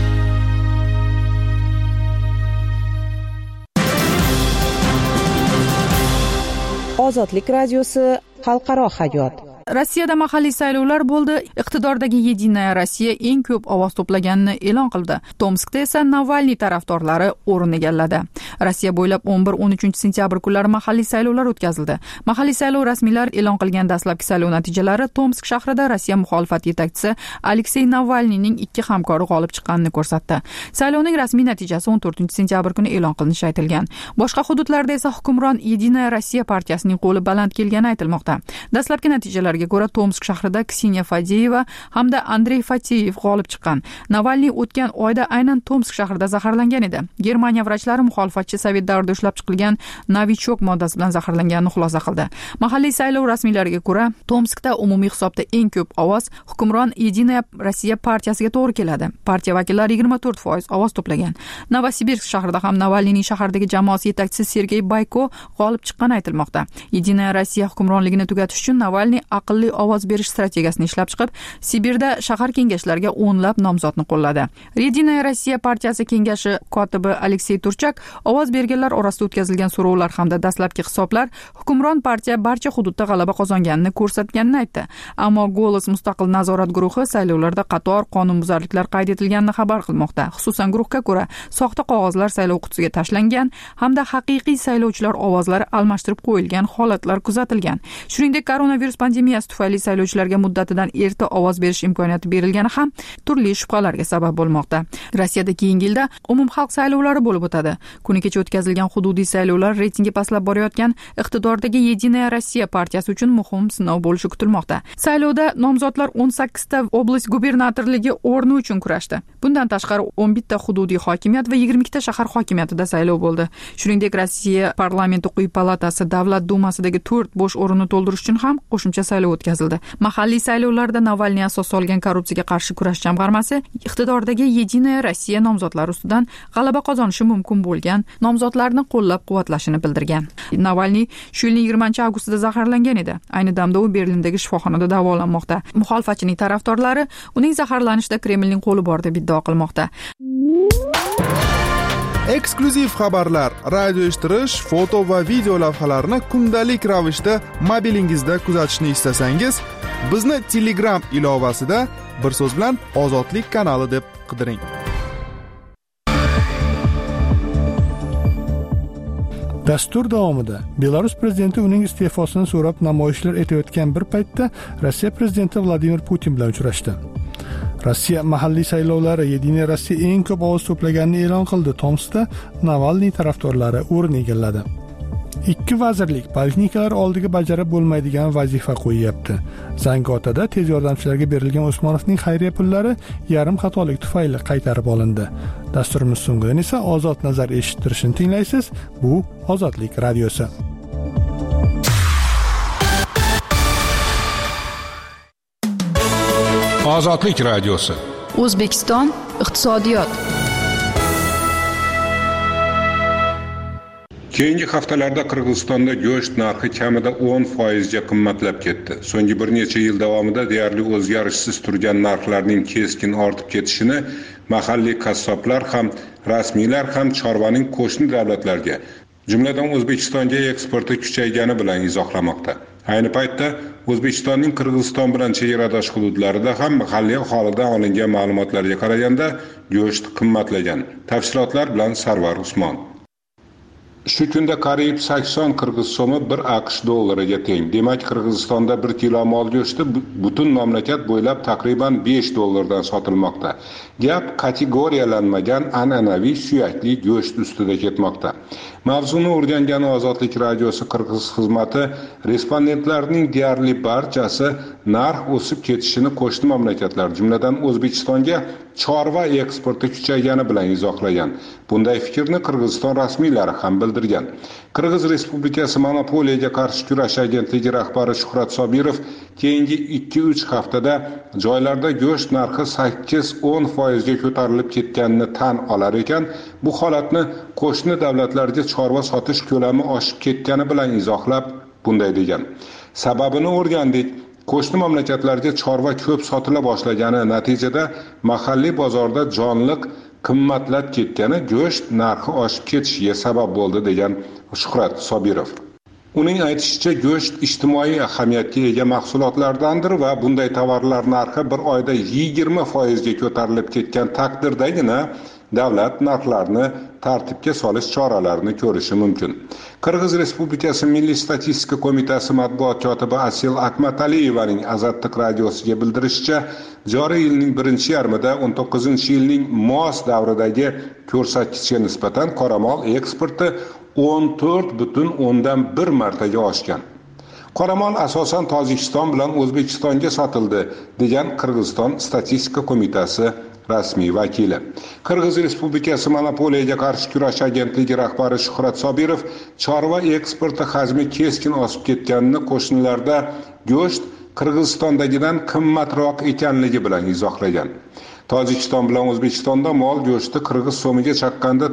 S5: Ozodlik radiosi xalqaro hayot.
S4: Rossiyada mahalliy saylovlar bo'ldi. Iqtidordagi Yedinaya Rossiya eng ko'p ovoz to'plaganini e'lon qildi. Tomskda esa Navalniy tarafdorlari o'rin egalladi. Rossiya bo'ylab 11-13 sentyabr kunlari mahalliy saylovlar o'tkazildi. Mahalliy saylov rasmiylar e'lon qilgan dastlabki saylov natijalari Tomsk shahrida Rossiya muxolifat yetakchisi Aleksey Navalniyning 2 hamkori g'olib chiqqanini ko'rsatdi. Saylovning rasmiy natijasi 14 sentyabr kuni e'lon qilinishi aytilgan. Boshqa hududlarda esa hukmron Yedinaya Rossiya partiyasining qo'li baland kelgani aytilmoqda. Dastlabki natijalar taxminoshlariga ko'ra Tomsk shahrida Kseniya Fadeyeva hamda Andrey Fateyev g'olib chiqqan. Navalniy o'tgan oyda aynan Tomsk shahrida zaharlangan edi. Germaniya vrachlari muxolifatchi Sovet davrida ishlab chiqilgan Novichok moddasi bilan zaharlanganini xulosa qildi. Mahalliy saylov rasmiylariga ko'ra, Tomskda umumiy hisobda eng ko'p ovoz hukmron Единая Россия partiyasiga to'g'ri keladi. Partiya vakillari 24% ovoz to'plagan. Novosibirsk shahrida ham Navalniyning shahardagi jamoasi yetakchisi Sergey Bayko g'olib chiqqani aytilmoqda. Единая Россия hukmronligini tugatish uchun Navalniy aqlli ovoz berish strategiyasini ishlab chiqib, Sibirda shahar kengashlariga o'nlab nomzodni qo'lladi. Единая Россия partiyasi kengashi kotibi Aleksey Turchak ovoz berganlar orasida o'tkazilgan so'rovlar hamda dastlabki hisoblar hukmron partiya barcha hududda g'alaba qozonganini ko'rsatganini aytdi. Ammo Golos mustaqil nazorat guruhi saylovlarda qator qonunbuzarliklar qayd etilganini xabar qilmoqda. Xususan guruhga ko'ra, soxta qog'ozlar saylov qutisiga tashlangan hamda haqiqiy saylovchilar ovozlari almashtirib qo'yilgan holatlar kuzatilgan. Shuningdek, koronavirus pandemiyasi tufayli saylovchilarga muddatidan erta ovoz berish imkoniyati berilgani ham turli shubhalarga sabab bo'lmoqda. Rossiyada keyingi yilda umumxalq saylovlari bo'lib o'tadi. Kuni kecha o'tkazilgan hududiy saylovlar reytingi pastlab borayotgan iqtidordagi Единая Россия partiyasi uchun muhim sinov bo'lishi kutilmoqda. Saylovda nomzodlar 18 ta oblast gubernatorligi o'rni uchun kurashdi. Bundan tashqari 11 ta hududiy hokimiyat va 22 ta shahar hokimiyatida saylov bo'ldi. Shuningdek, Rossiya parlamenti quyi palatasi Davlat dumasidagi 4 bo'sh o'rinni to'ldirish uchun ham qo'shimcha saylov o'tkazildi. Mahalliy saylovlarda Navalniy asos solgan korrupsiyaga qarshi kurash jamg'armasi iqtidordagi Единая Россия nomzodlari ustidan g'alaba qozonishi mumkin bo'lgan nomzodlarni qo'llab-quvvatlashini bildirgan. Navalniy shu yilning 20-avgustida zaharlangan edi. Ayni damda u Berlindagi shifoxonada davolanmoqda. Muxolifatchining tarafdorlari uning zaharlanishida Kremlning qo'li bor deb iddao qilmoqda.
S10: Eksklyuziv xabarlar, radio eshittirish, foto va video lavhalarni kundalik ravishda mobilingizda kuzatishni istasangiz, bizni Telegram ilovasida bir so'z bilan Ozodlik kanali deb qidiring.
S1: Dastur davomida Belarus prezidenti uning iste'fosini so'rab namoyishlar etayotgan bir paytda Rossiya prezidenti Vladimir Putin bilan uchrashdi. Rossiya mahalliy saylovlari Единая Россия eng ko'p ovoz to'plaganini e'lon qildi. Tomskda Navalniy tarafdorlari o'rin egalladi. Ikki vazirlik poliklinikalar oldiga bajarib bo'lmaydigan vazifa qo'yyapti. Zangiotada tez yordamchilarga berilgan Usmonovning xayriya pullari yarim xatolik tufayli qaytarib olindi. Dasturimiz so'ngidan esa Ozod nazar eshittirishini tinglaysiz. Bu Ozodlik radiosi.
S6: Ozodlik radiosi.
S4: O'zbekiston iqtisodiyot.
S6: Keyingi haftalarda Qirg'izistonda go'sht narxi kamida 10% ga qimmatlab ketdi. So'nggi bir necha yil davomida deyarli o'zgarishsiz turgan narxlarning keskin ortib ketishini mahalliy qassoblar ham, rasmiylar ham chorvaning qo'shni davlatlarga, jumladan O'zbekistonga eksporti kuchaygani bilan izohlamoqda. Ayni paytda O'zbekistonning Qirg'iziston bilan chegaradosh hududlarida ham mahalliy aholidan olingan ma'lumotlarga qaraganda go'sht qimmatlagan. Tafsilotlar bilan Sarvar Usmon. Shu kunda qariyb 80 qirg'iz so'mi 1 AQSh dollariga teng. Demak, Qirg'izistonda 1 kilo mol go'shti butun mamlakat bo'ylab taqriban 5 dollardan sotilmoqda. Gap kategoriyalanmagan an'anaviy suyakli go'sht ustida ketmoqda. Mavzuni o'rgangan Ozodlik radiosi Qirg'iz xizmati respondentlarning deyarli barchasi narx o'sib ketishini qo'shni mamlakatlar, jumladan O'zbekistonga chorva eksporti kuchaygani bilan izohlagan. Bunday fikrni Qirg'iziston rasmiylari ham bildirgan. Qirg'iz Respublikasi monopoliyaga qarshi kurash agentligi rahbari Shuhrat Sobirov keyingi 2-3 haftada joylarda go'sht narxi 8-10% ga ko'tarilib ketganini tan olar ekan, bu holatni qo'shni davlatlarga chorva sotish ko'lami oshib ketgani bilan izohlab, bunday degan. Sababini o'rgandik. Qo'shni mamlakatlarga chorva ko'p sotila boshlagani natijada mahalliy bozorda jonliq qimmatlab ketgani go'sht narxi oshib ketishiga sabab bo'ldi degan Shuhrat Sobirov. Uning aytishicha, go'sht ijtimoiy ahamiyatga ega mahsulotlardandir va bunday tovarlar narxi bir oyda 20% ga ko'tarilib ketgan taqdirdagina davlat narxlarni tartibga solish choralarini ko'rishi mumkin. Qirg'iz Respublikasi Milliy statistika qo'mitasi matbuot kotibi Asil Akmataliyevaning Azadlik radiosiga bildirishicha, joriy yilning birinchi yarmida 19-yilning mos davridagi ko'rsatkichga nisbatan qoramol eksporti 14,1 martaga oshgan. Qoramol asosan Tojikiston bilan O'zbekistonga sotildi, degan Qirg'iziston statistika qo'mitasi rasmiy vakili. Qirg'iz Respublikasi Monopoliyaga qarshi kurash agentligi rahbari Shuhrat Sobirov chorva eksporti hajmi keskin o'sib ketganini qo'shnilarda go'sht Qirg'izistondagidan qimmatroq ekanligi bilan izohlagan. Tojikiston bilan O'zbekistonda mol go'shti qirg'iz so'miga chaqqanda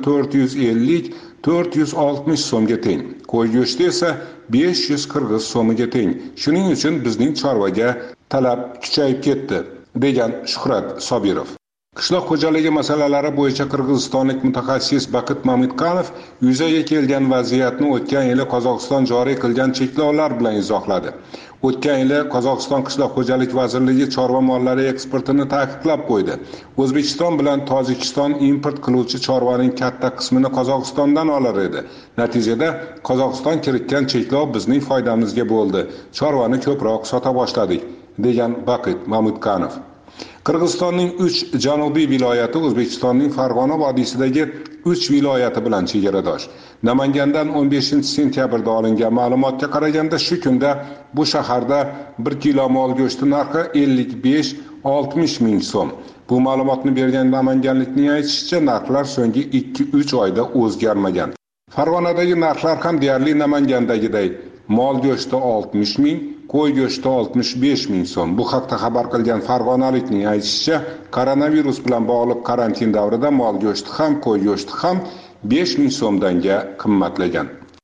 S6: 450-460 so'mga teng. Qo'y go'shti esa 500 qirg'iz so'miga teng. Shuning uchun bizning chorvaga talab kuchayib ketdi, degan Shuhrat Sobirov. Qishloq xo'jaligi masalalari bo'yicha qirg'izistonlik mutaxassis Baqit Mamidqanov yuzaga kelgan vaziyatni o'tgan yili Qozog'iston joriy qilgan cheklovlar bilan izohladi. O'tgan yili Qozog'iston qishloq xo'jalik vazirligi chorva mollari eksportini taqiqlab qo'ydi. O'zbekiston bilan Tojikiston import qiluvchi chorvaning katta qismini Qozog'istondan olar edi. Natijada Qozog'iston kiritgan cheklov bizning foydamizga bo'ldi. Chorvani ko'proq sota boshladik, degan Baqit Mamidqanov. Qirg'izistonning 3 janubiy viloyati O'zbekistonning Farg'ona vodiysidagi 3 viloyati bilan chegaradosh. Namangandan 15-sentyabrda olingan ma'lumotga qaraganda shu kunda bu shaharda 1 kilo mol go'shti narxi 55-60 ming so'm. Bu ma'lumotni bergan namanganlikning aytishicha, narxlar so'nggi 2-3 oyda o'zgarmagan. Farg'onadagi narxlar ham deyarli Namangandagiday. Mol go'shti 60 ming, qo'y go'shti 65 ming so'm. Bu haqda xabar qilgan farg'onalikning aytishicha, koronavirus bilan bog'liq karantin davrida mol go'shti ham, qo'y go'shti ham 5 ming so'mdanga qimmatlagan.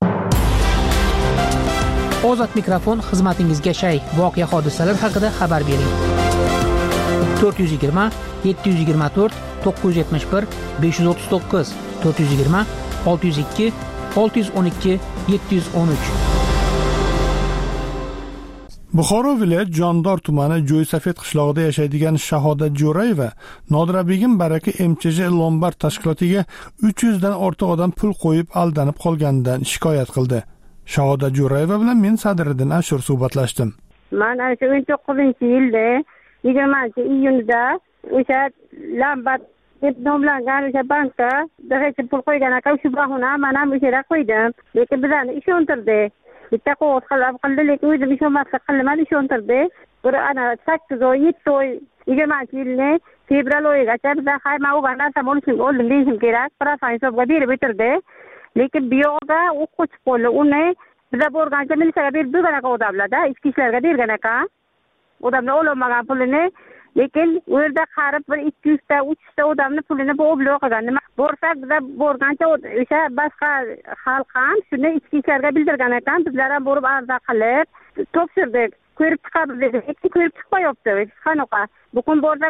S11: Ozod mikrofon xizmatingizga shay. Voqea hodisalar haqida xabar bering. 420 724 971 539 420 602 612 713.
S1: Buxoro viloyat Jondor tumani Jo'ysafet qishlog'ida yashaydigan Shahodat Jo'rayeva Nodirabegim Baraka MCJ Lombard tashkilotiga 300 dan ortiq odam pul qo'yib aldanib qolganidan shikoyat qildi. Shahodat Jo'rayeva bilan men Sadriddin Ashur suhbatlashdim.
S12: Men 19-yilda 20-iyunda o'sha Lombard deb nomlangan o'sha bankda direkt pul qo'ygan ekan, shu bahona men ham o'sha yerga qo'ydim. Lekin bizlarni ishontirdi. Bitta qo'z qildi, lekin o'zim ishonmaslik qildim, ishontirdi. Bir ana 8 oy, 7 oy, 20-yilni fevral oyigacha bizlar hayma o'gan narsam oldim deyishim kerak. Prosan hisobga berib o'tirdi. Lekin bu yoqda u qochib qoldi. Uni bizlar borgancha militsiyaga berib bergan ekan odamlarda, ichki ishlarga bergan ekan. Odamlar olmagan pulini, lekin u yerda qarib bir 200 ta, 300 ta odamni pulini bo'g'ib o'qigan. Nima borsak bizlar borgancha o'sha boshqa xalq ham shuni ichki ishlarga bildirgan ekan. Bizlar ham borib arza qilib topshirdik. Ko'rib chiqamiz dedik. Lekin ko'rib chiqmayapti. Qanaqa? Bugun borsak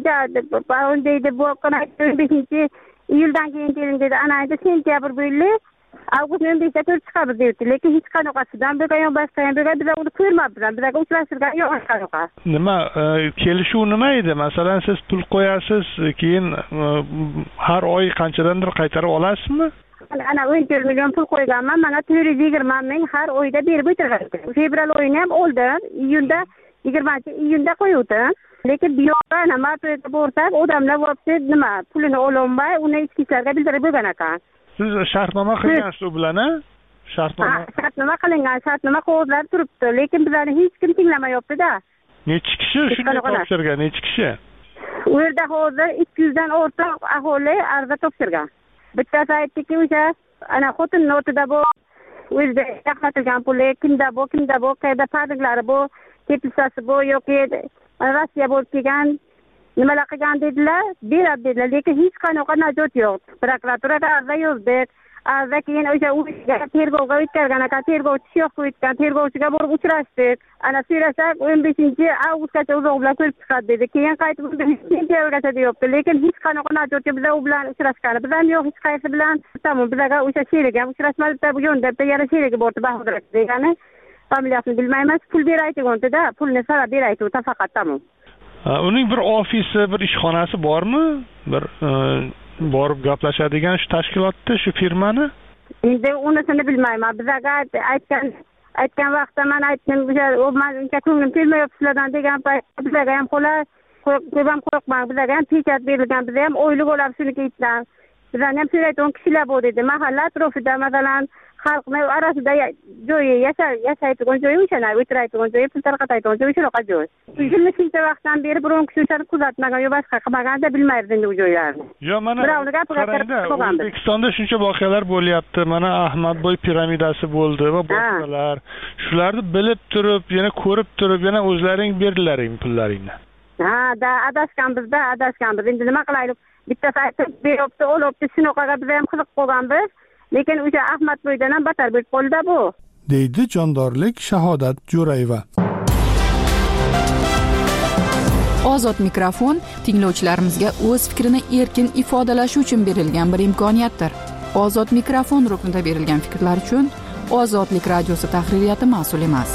S12: 15-iyuldan keyin keling dedi. Ana endi sentyabr bo'yli avgust 15da ko'rib chiqamiz dedi. Lekin hech qanaqasidan bo'lgan boshqa ham bo'lgan bizlar uni ko'rmabmiz. Bizlarga uchrashtirgan yo'q qanaqa.
S1: Nima kelishuv nima edi? Masalan, siz pul qo'yasiz, keyin har oy qanchadandir qaytarib olasizmi?
S12: Ana 10 million pul qo'yganman. Mana 420 ming har oyda berib o'tirgan. Fevral oyini ham oldim. iyunda qo'yuvdim. Lekin bu yoqda nima bo'lsa, odamlar vobsi nima pulini ololmay, uni ichki ishlarga bildirib bo'lgan ekan.
S1: Siz shartnoma qilgansiz u bilan, a?
S12: Shartnoma qilingan, shartnoma qog'ozlar turibdi, lekin bizlarni hech kim tinglamayapti-da.
S1: Necha kishi shunday topshirgan, necha kishi?
S12: U yerda hozir 200 dan ortiq aholi arza topshirgan. Bittasi aytdiki, o'sha ana xotin notida bu o'zida yaqlatilgan puli kimda bu, qayerda parliklari bu, tepisasi bu yoki Rossiya bo'lib kelgan nimalar qilgan dedilar, beradi dedilar, lekin hech qanaqa najot yo'q. Prokuraturaga arza yozdik. Arza keyin o'sha tergovga o'tkazgan ekan, tergovchi yo'q qo'ygan, tergovchiga borib uchrashdik. Ana so'rasak 15-avgustgacha uzoq bilan ko'rib chiqadi dedi. Keyin qaytib sentyabrgacha deyapti, lekin hech qanaqa najot yo'q. Bizlar u bilan uchrashgan. Bizlar yo'q hech qaysi bilan. Tamom, bizlarga o'sha sherigi ham uchrashmadi, bu yo'nda yana sherigi bordi Bahodir degani. Familiyasini bilmaymiz, pul beraydi-da, pulni sarab beraydi faqat tamom.
S1: Uning bir ofisi, bir ishxonasi bormi? Bir borib gaplashadigan shu tashkilotda, shu firmani?
S12: Endi unisini bilmayman. Bizga aytgan vaqtda men aytdim, o'sha ko'nglim kelmayapti sizlardan degan paytda bizga ham qo'yib qo'yman. Bizga ham pechat berilgan, biz ham o'ylik bo'lib shuni ketgan. bizlarni ham so'raydigan kishilar bor edi. Mahalla atrofida masalan xalqni orasida joyi yashaydigan joyi o'shana o'tiradigan joyi pul tarqatadigan joyi shunaqa joy. Shunga shuncha vaqtdan beri biron kishi o'shani kuzatmagan yo boshqa qilmaganda bilmaydi u joylarni.
S1: Yo mana qarangda O'zbekistonda shuncha voqealar bo'lyapti. Mana Ahmadboy piramidasi bo'ldi va boshqalar. Shularni bilib turib, yana ko'rib turib, yana o'zlaring berdilaring pullaringni. Adashganmiz. Endi nima qilaylik? Bittasi aytib beribdi, olibdi, shunaqaga biz ham qiziqib qolganmiz. Lekin o'sha Ahmadboydan ham battar bo'lib qoldi bu. Deydi jondorlik Shahodat Jo'rayeva.
S4: Ozod mikrofon tinglovchilarimizga o'z fikrini erkin ifodalashi uchun berilgan bir imkoniyatdir. Ozod mikrofon ruknida berilgan fikrlar uchun Ozodlik radiosi tahririyati mas'ul emas.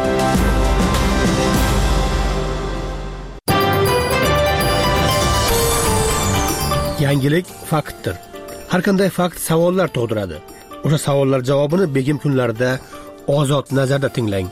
S3: Yangilik faktdir. Har qanday fakt savollar tug'diradi. O'sha savollar javobini begim kunlarida Ozod nazarda tinglang.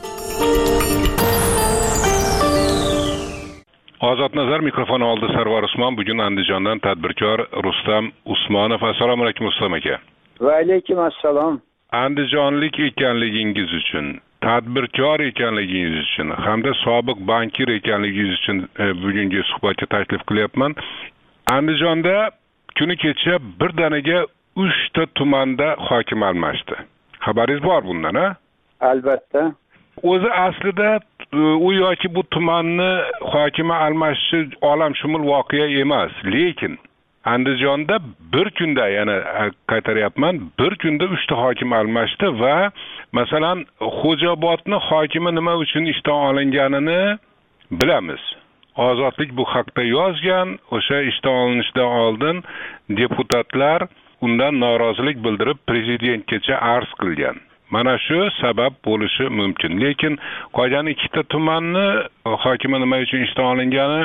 S6: Ozod nazar mikrofon oldi Sarvar Usmon. Bugun Andijondan tadbirkor Rustam Usmonov. Assalomu alaykum Rustam aka.
S13: Va alaykum assalom.
S6: Andijonlik ekanligingiz uchun, tadbirkor ekanligingiz uchun hamda sobiq bankir ekanligingiz uchun bugungi suhbatga taklif qilyapman. Andijonda kuni kecha birdaniga 3 ta tumanda hokim almashdi. Xabaringiz bor bundan, ha?
S13: Albatta.
S6: O'zi aslida u yoki bu tumanni hokimi almashishi olamshumul voqea emas, lekin Andijonda bir kunda, yana qaytaryapman, bir kunda 3 ta hokim almashdi va masalan Xo'jaobodni hokimi nima uchun ishdan olinganini bilamiz. Ozodlik bu haqda yozgan, o'sha ishdan olinishidan oldin deputatlar undan norozilik bildirib prezidentgacha arz qilgan. Mana shu sabab bo'lishi mumkin. Lekin qolgan 2 ta tumanni hokimi nima uchun ishdan olingani,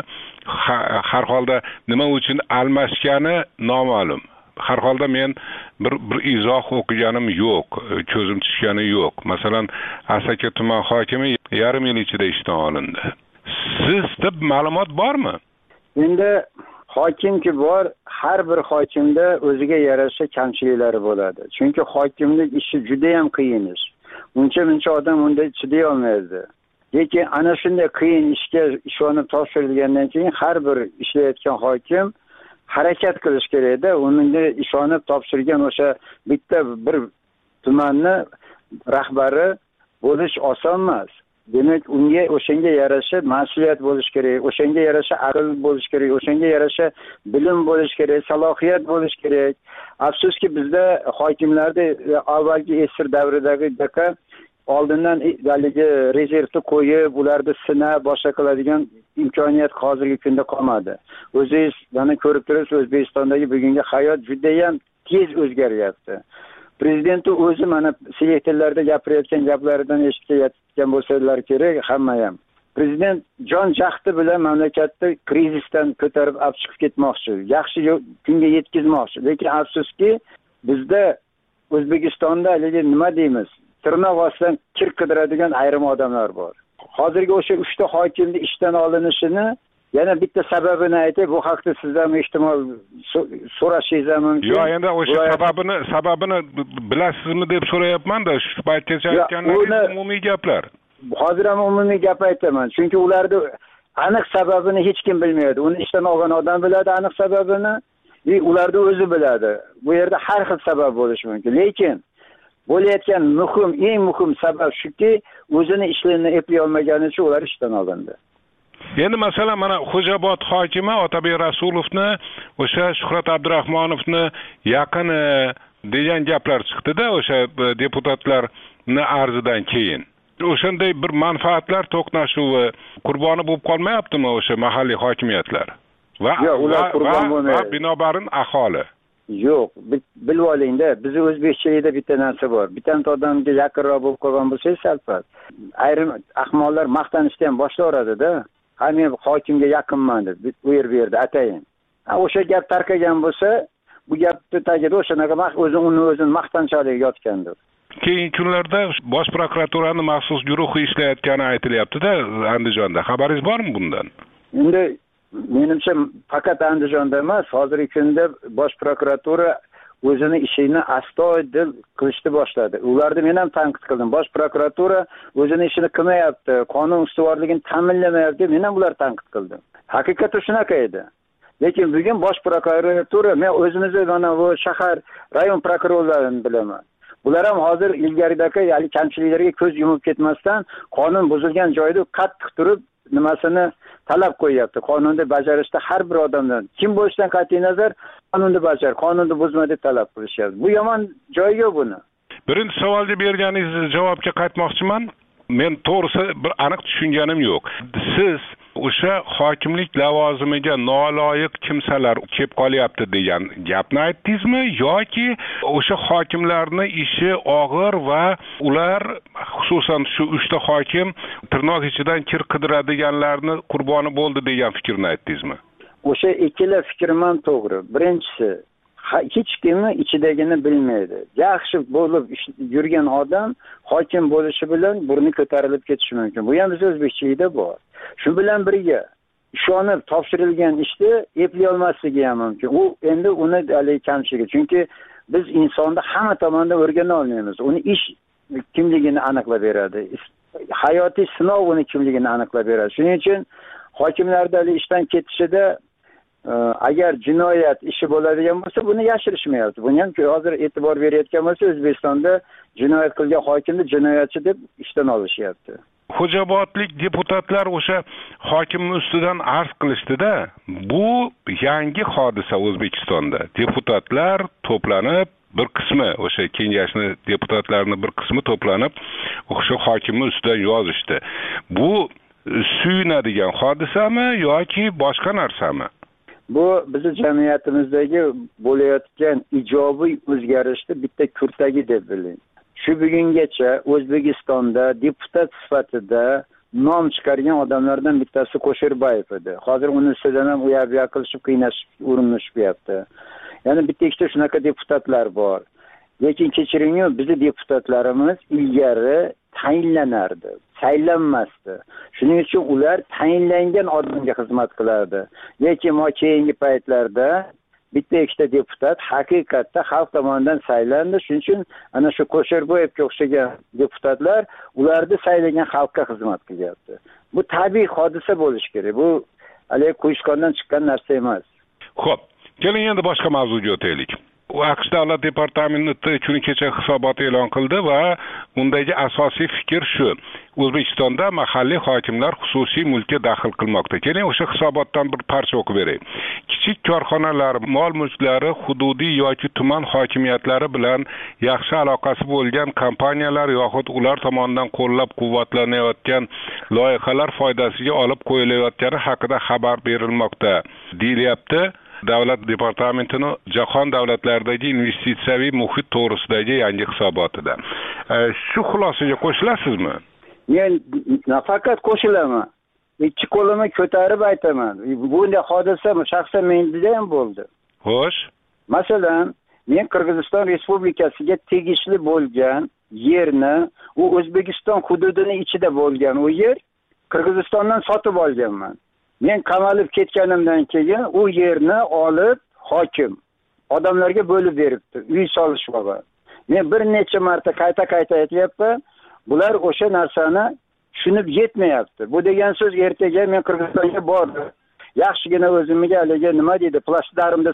S6: har holda nima uchun almashgani noma'lum. Har holda men bir izoh o'qiganim yo'q, ko'zim tushgani yo'q. Masalan, Asaka tuman hokimi yarim yil ichida ishdan olindi. Sizda ma'lumot bormi?
S13: Endi hokimki bor, har bir hokimda o'ziga yarasha kamchiliklari bo'ladi. Chunki hokimlik ishi juda ham qiyin ish. Uncha odam unda chiday olmaydi. Lekin ana shunday qiyin ishga ishonib topshirilgandan keyin har bir ishlayotgan hokim harakat qilish kerak-da. Unga ishonib topshirgan o'sha bitta bir tumanni rahbari bo'lish oson emas. Demak, unga o'shanga yarasha mas'uliyat bo'lish kerak, o'shanga yarasha aql bo'lish kerak, o'shanga yarasha bilim bo'lish kerak, salohiyat bo'lish kerak. Afsuski bizda hokimlarda avvalgi esir davridagi oldindan haligi rezervni qo'yib, ularni sinab boshqa qiladigan imkoniyat hozirgi kunda qolmadi. O'zingiz mana ko'rib turibsiz, O'zbekistondagi bugungi hayot juda ham tez o'zgaryapti. Prezident o'zi mana selektorlarda gapirayotgan gaplaridan eshitgan bo'lsalar kerak, hamma ham. Prezident jon jahdi bilan mamlakatni krizisdan ko'tarib olib chiqib ketmoqchi, yaxshi kunga yetkazmoqchi. Lekin afsuski, bizda O'zbekistonda nima deymiz? Tirnoq ostidan kir qidiradigan ayrim odamlar bor. Hozirgi o'sha 3 ta hokimning ishdan olinishini yana bitta sababini aytib, bu haqda sizdan ehtimol so'rashingiz mumkin.
S6: Yo'q, endi o'sha sababini bilasizmi deb so'rayapman-da, shu paytgacha aytganlaringiz umumiy gaplar.
S13: Hozir ham umumiy gap aytaman, chunki ularni aniq sababini hech kim bilmaydi. Uni ishdan olgan odam biladi aniq sababini, va ularni o'zi biladi. Bu yerda har xil sabab bo'lishi mumkin. Lekin bo'layotgan eng muhim sabab shuki, o'zini ishlarini eplay olmagani uchun ular ishdan olindi.
S6: Endi masalan mana Xo'jaobod hokimi Otabek Rasulovni o'sha Shuhrat Abdurahmonovni yaqini degan gaplar chiqdi-da o'sha deputatlarni arzidan keyin. O'shanday bir manfaatlar to'qnashuvi qurboni bo'lib qolmayaptimi o'sha mahalliy hokimiyatlar?
S13: Yo'q, ular qurbon bo'lmaydi.
S6: Va binobarin aholi.
S13: Yo'q, bilib oling-da, bizning o'zbekchilikda bitta narsa bor. Bitta odamga yaqinroq bo'lib qolgan bo'lsangiz salpas. Ayrim ahmoqlar maqtanishni ham boshlayveradi-da. Men hokimga yaqinman deb u yerda atayin. O'sha gap tarqagan bo'lsa, bu gapni tagida o'shanaqa o'zini maqtanchalik yotgandir.
S6: Keyingi kunlarda Bosh prokuraturaning maxsus guruhi ishlayotgani aytilyapti-da Andijonda. Xabaringiz bormi bundan?
S13: Endi menimcha faqat Andijonda emas, hozirgi kunda Bosh prokuratura o'zini ishini astoydil qilishni boshladi. Ularni men ham tanqid qildim. Bosh prokuratura o'zini ishini qilmayapti, qonun ustuvorligini ta'minlamayapti, men ham ularni tanqid qildim. Haqiqatda shunaqa edi. Lekin bugun bosh prokuratura, men o'zimizni mana bu shahar rayon prokurorlarini bilaman. Ular ham hozir ilgaridagi kamchiliklarga ko'z yumib ketmasdan qonun buzilgan joyda qattiq turib nimasini talab qo'yapti. Qonunni bajarishda har bir odamdan kim bo'lishidan qat'iy nazar qonunni bajar, qonunni buzma deb talab qilishyapti. Bu yomon joyi yo'q buni.
S6: Birinchi savolga berganingiz javobga qaytmoqchiman. Men to'g'risi bir aniq tushunganim yo'q. Siz o'sha hokimlik lavozimiga noloyiq kimsalar kelib qolyapti degan gapni aytdingizmi yoki o'sha hokimlarning ishi og'ir va ular xususan shu 3 ta hokim tirnoq ichidan kir qidiradiganlarni qurboni bo'ldi degan fikrni aytdingizmi?
S13: O'sha ikkala fikrim ham to'g'ri. Birinchisi, hech kimni ichidagini bilmaydi. Yaxshi bo'lib yurgan odam hokim bo'lishi bilan burni ko'tarilib ketishi mumkin. Bu ham biz o'zbekchilikda bor. Shu bilan birga ishonib topshirilgan ishni eplay olmasligi ham mumkin. U endi uni kamchiligi. Chunki biz insonni hamma tomondan o'rgana olmaymiz. Uni ish kimligini aniqlab beradi. Hayotiy sinov uni kimligini aniqlab beradi. Shuning uchun hokimlarning ishdan ketishida agar jinoyat ishi bo'ladigan bo'lsa, buni yashirishmayapti. Buni ham hozir e'tibor berayotgan bo'lsa, O'zbekistonda jinoyat qilgan hokimni jinoyatchi deb ishdan olishyapti.
S6: Xo'jobodlik deputatlar o'sha hokimning ustidan arz qilishdi-da. Bu yangi hodisa O'zbekistonda. Deputatlar to'planib bir qismi o'sha kengashni deputatlarning bir qismi to'planib o'sha hokimning ustidan yozishdi. Bu suyunadigan hodisami yoki boshqa narsami?
S13: Bu bizning jamiyatimizdagi bo'layotgan ijobiy o'zgarishni bitta kurtagi deb biling. Shu bugungacha O'zbekistonda deputat sifatida nom chiqargan odamlardan bittasi Qo'shirbayev edi. Hozir uni ustidan ham uya-buya qilishib qiynashib urinishibdi. Ya'ni bitta ikkita shunaqa deputatlar bor. Lekin kechiring, bizning deputatlarimiz ilgari tayinlanardi, saylanmasdi. Shuning uchun ular tayinlangan odamga xizmat qilardi. Lekin keyingi paytlarda bitta ikkita deputat haqiqatda xalq tomonidan saylandi. Shuning uchun ana shu Qo'shirboyevga o'xshagan deputatlar ularni saylagan xalqqa xizmat qilyapti. Bu tabiiy hodisa bo'lishi kerak. Bu hali qo'yishqondan chiqqan narsa emas.
S6: Xo'p, keling endi boshqa mavzuga o'taylik. AQSh davlat departamenti kuni kecha hisobot e'lon qildi va undagi asosiy fikr shu: O'zbekistonda mahalliy hokimlar xususiy mulkka daxl qilmoqda. Keling o'sha hisobotdan bir parcha o'qib beray. Kichik korxonalar, mol-mulklari hududiy yoki tuman hokimiyatlari bilan yaxshi aloqasi bo'lgan kompaniyalar yoxud ular tomonidan qo'llab-quvvatlanayotgan loyihalar foydasiga olib qo'yilayotgani haqida xabar berilmoqda, deyilyapti. Davlat departamentining jahon davlatlaridagi investitsiyaviy muhit to'g'risidagi yangi hisobotida. Shu xulosaga qo'shilasizmi?
S13: Men nafaqat qo'shilaman, ikki qo'limni ko'tarib aytaman. Bunday hodisa shaxsan menda ham bo'ldi.
S6: Xo'sh.
S13: Masalan, men Qirg'iziston Respublikasiga tegishli bo'lgan yerni, u O'zbekiston hududining ichida bo'lgan u yer Qirg'izistondan sotib olganman. Men qamalib ketganimdan keyin u yerni olib hokim odamlarga bo'lib beribdi, uy solishmoqqa. Men bir necha marta qayta aytyapman, bular o'sha narsani tushunib yetmayapti. Bu degan so'z ertaga men Qirg'izistonga bordim. Yaxshigina o'zimga haligi nima deydi, plashtlarimni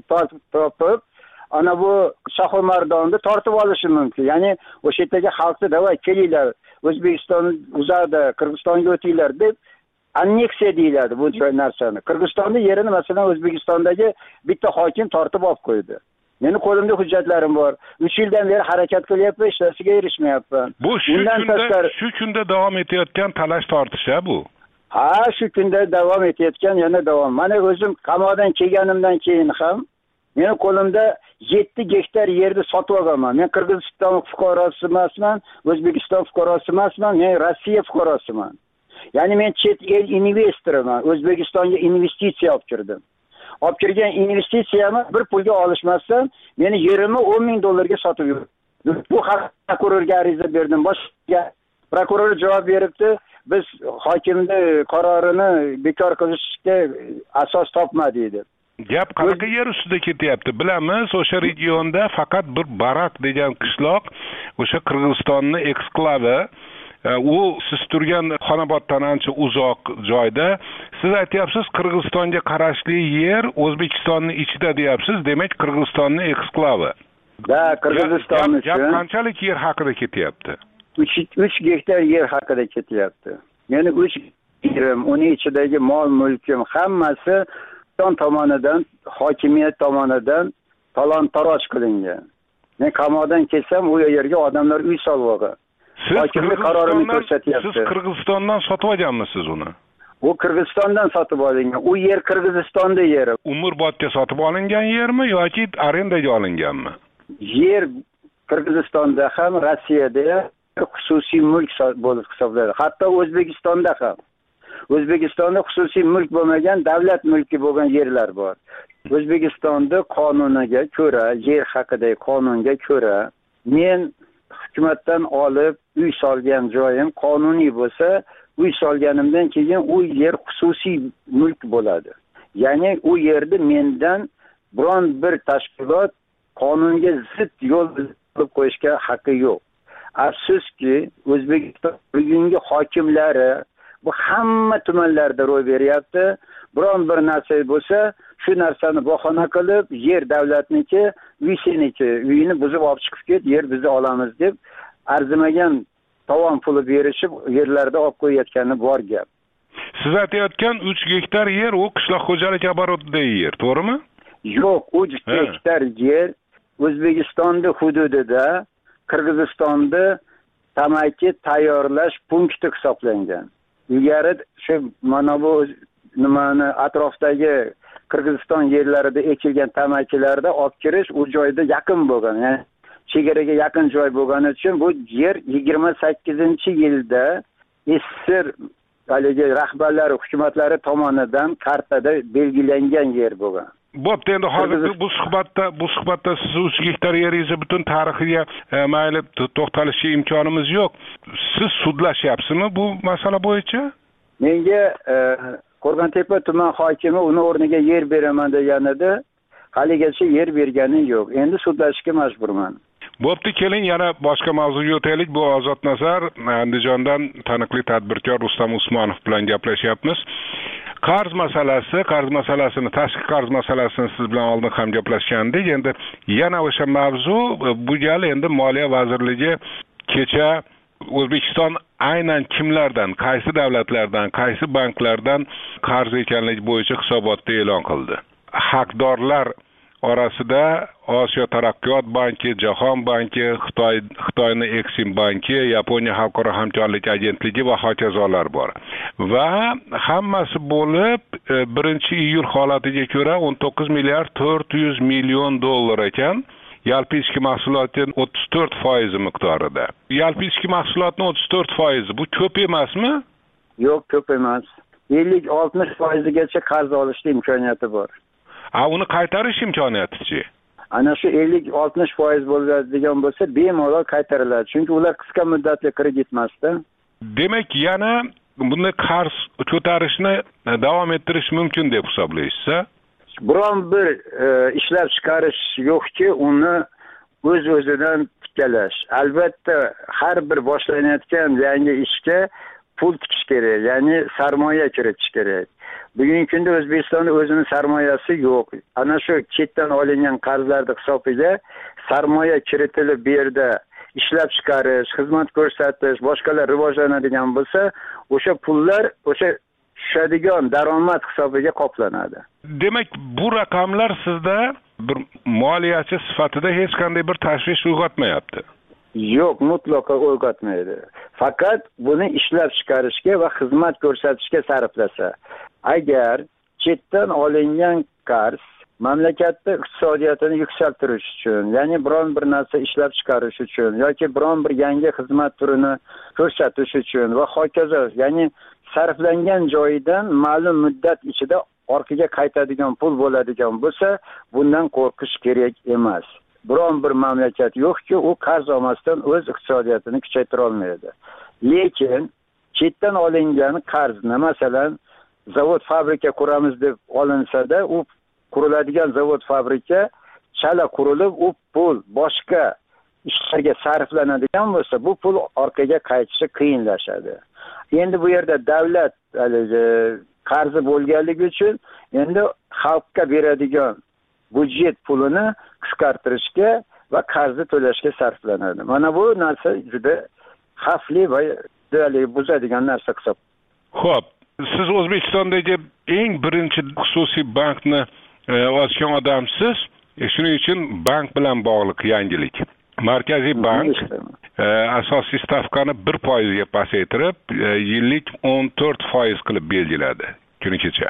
S13: topib, ana bu Shohimardonni tortib olishim mumkin. Ya'ni o'sha yerdagi xalqni davay kelinglar, O'zbekiston uzadi, Qirg'izistonga o'tinglar deb anneksiya deyiladi bu narsani. Qirg'izistonning yerini masalan O'zbekistondagi bitta hokim tortib olib qo'ydi. Meni qo'limda hujjatlarim bor. 3 yildan beri harakat qilyapman, hech narsaga erishmayapman.
S6: Bu shu kunda davom etayotgan talash tortish bu.
S13: Ha, shu kunda davom etayotgan, yana davom. Mana o'zim qamoqdan kelganimdan keyin ham meni qo'limda 7 gektar yerni sotib olganman. Men Qirg'iziston fuqarosi emasman, O'zbekiston fuqarosi emasman, men Rossiya fuqarosiman. Ya'ni men chet el investoriman. O'zbekistonga investitsiya olib kirdim. Olib kirgan investitsiyamni bir pulga olishmasdan meni yerimni $10,000 sotib yurdi. Bu haqda prokurorga ariza berdim. Boshqa prokuror javob beribdi, biz hokimning qarorini bekor qilishga asos topmadik dedi.
S6: Gap qanaqa yer ustida ketyapti? Bilamiz, o'sha regionda faqat bir Barak degan qishloq, o'sha Qirg'izistonni eksklavi, u siz turgan Xonoboddan ancha uzoq joyda. Siz aytyapsiz, Qirg'izistonga qarashli yer O'zbekistonning ichida deyapsiz, demak Qirg'izistonning eksklavi.
S13: Da, Qirg'iziston uchun
S6: gap qanchalik yer haqida ketyapti?
S13: 3 gektar yer haqida ketyapti. Meni 3 yerim, uning ichidagi mol-mulkim hammasi tomonidan, hokimiyat tomonidan talon-taroj qilingan. Men qamoqdan kelsam, u yerga odamlar uy solmoqda. Hokimlik qarorini ko'rsatyapti.
S6: Siz Qirg'izistondan sotib olganmisiz uni?
S13: U Qirg'izistondan sotib olingan. U yer Qirg'izistonda yeri.
S6: Umrbodga sotib olingan yermi yoki arendaga olinganmi?
S13: Yer Qirg'izistonda ham, Rossiyada ham xususiy mulk bo'lib hisoblanadi. Hatto O'zbekistonda ham. O'zbekistonda xususiy mulk bo'lmagan, davlat mulki bo'lgan yerlar bor. O'zbekistonda qonuniga ko'ra, yer haqidagi qonunga ko'ra, men hukumatdan olib uy solgan joyim qonuniy bo'lsa, uy solganimdan keyin u yer xususiy mulk bo'ladi. Ya'ni u yerda mendan biron bir tashkilot qonunga zid yo'l olib qo'yishga haqqi yo'q. Afsuski, O'zbekiston bugungi hokimlari bu hamma tumanlarda ro'y beryapti. Biron bir narsa bo'lsa, shu narsani bahona qilib, yer davlatniki, uy seniki, uyini buzib olib chiqib ket, yer bizni olamiz deb arzimagan tovon puli berishib, yerlarda olib qo'yayotgani bor gap.
S6: Siz aytayotgan 3 gektar yer u qishloq xo'jalik oborotidagi yer, to'g'rimi?
S13: Yo'q, 3 gektar yer O'zbekistonning hududida Qirg'izistonda tamaki tayyorlash punkti hisoblangan. Ilgari shu mana bu nimani atrofdagi Qirg'iziston yerlarida ekilgan tamakilarda olib kirish u joyda yaqin bo'lgan. Ya'ni chegaraga yaqin joy bo'lgani uchun bu yer 28-yilda SSR haligi rahbarlari, hukumatlari tomonidan kartada belgilangan yer bo'lgan.
S6: Bo'pti, endi hozir bu suhbatda siz 3 gektar yeringizni butun tarixiga mayli to'xtalishga imkonimiz yo'q. Siz sudlashyapsizmi bu masala bo'yicha?
S13: Menga Qo'rg'ontepa tuman hokimi uni o'rniga yer beraman deganida, haligacha yer bergani yo'q. Endi sudlashga majburman.
S6: Bo'pti, keling yana boshqa mavzuga o'taylik. Bu Ozod Nazar, Andijondan taniqli tadbirkor Rustam Usmonov bilan gaplashyapmiz. Qarz masalasini, tashqi qarz masalasini siz bilan oldin ham gaplashgandik. Endi yana o'sha mavzu bu gal endi Moliya vazirligi kecha O'zbekiston aynan kimlardan, qaysi davlatlardan, qaysi banklardan qarz ekanligi bo'yicha hisobotni e'lon qildi. Haqdorlar orasida Osiyo taraqqiyot banki, Jahon banki, Xitoyning Exim banki, Yaponiya xalqaro hamkorlik agentligi va hokazolar bor. Va hammasi bo'lib 1-iyul holatiga ko'ra 19 milliard 400 million dollar ekan. Yalpi ichki mahsulotning 34% miqdorida. Yalpi ichki mahsulotning 34% bu ko'p emasmi?
S13: Yo'q, ko'p emas. 50-60%gacha qarz olishga imkoniyati bor.
S6: Uni qaytarish imkoniyati-chi?
S13: Ana shu 50-60% bo'ladigan bo'lsa, bemalol qaytariladi. Chunki ular qisqa muddatli kredit emasda.
S6: Demak, yana bunday qarz ko'tarishni davom ettirish mumkin deb hisoblaysiz-a?
S13: Biron bir ishlab chiqarish yo'qki, uni o'z-o'zidan tiklash. Albatta, har bir boshlanayotgan yangi ishga pul tikish kerak, ya'ni sarmoya kiritish kerak. Bugungi kunda O'zbekistonda o'zining sarmoyasi yo'q. Ana shu chetdan olingan qarzlarning hisobiga sarmoya kiritilib bu yerda ishlab chiqarish, xizmat ko'rsatish, boshqalar rivojlanadigan bo'lsa, o'sha pullar o'sha tushadigan daromad hisobiga qoplanadi.
S6: Demak, bu raqamlar sizda bir moliyachi sifatida hech qanday bir tashvish uyg'otmayapti.
S13: Yo'q, mutlaqo uyg'otmaydi. Faqat buni ishlab chiqarishga va xizmat ko'rsatishga sarflasa. Agar chetdan olingan qarz mamlakatda iqtisodiyotini yuksaltirish uchun, ya'ni biron bir narsa ishlab chiqarish uchun yoki biron bir yangi xizmat turini ko'rsatish uchun va hokazo, ya'ni sarflangan joyidan ma'lum muddat ichida orqaga qaytadigan pul bo'ladigan bo'lsa, bundan qo'rqish kerak emas. Biron bir mamlakat yo'qki, u qarz olmasdan o'z iqtisodiyotini kuchaytira olmaydi. Lekin chetdan olingan qarzni, masalan, zavod, fabrika quramiz deb olinsa-da, u quriladigan zavod fabrika chala qurilib, u pul boshqa ishlarga sarflanadigan bo'lsa, bu pul orqaga qaytishi qiyinlashadi. Endi bu yerda davlat qarzi bo'lganligi uchun endi xalqqa beradigan budjet pulini qisqartirishga va qarzni to'lashga sarflanadi. Mana bu narsa juda xavfli va buzadigan narsa hisob.
S6: Xo'p, siz O'zbekistondagi eng birinchi xususiy bankni ochgan odamsiz. Shuning uchun bank bilan bog'liq yangilik. Markaziy bank asosiy stavkani 1% ga pasaytirib, yillik 14% qilib belgiladi kuni kecha.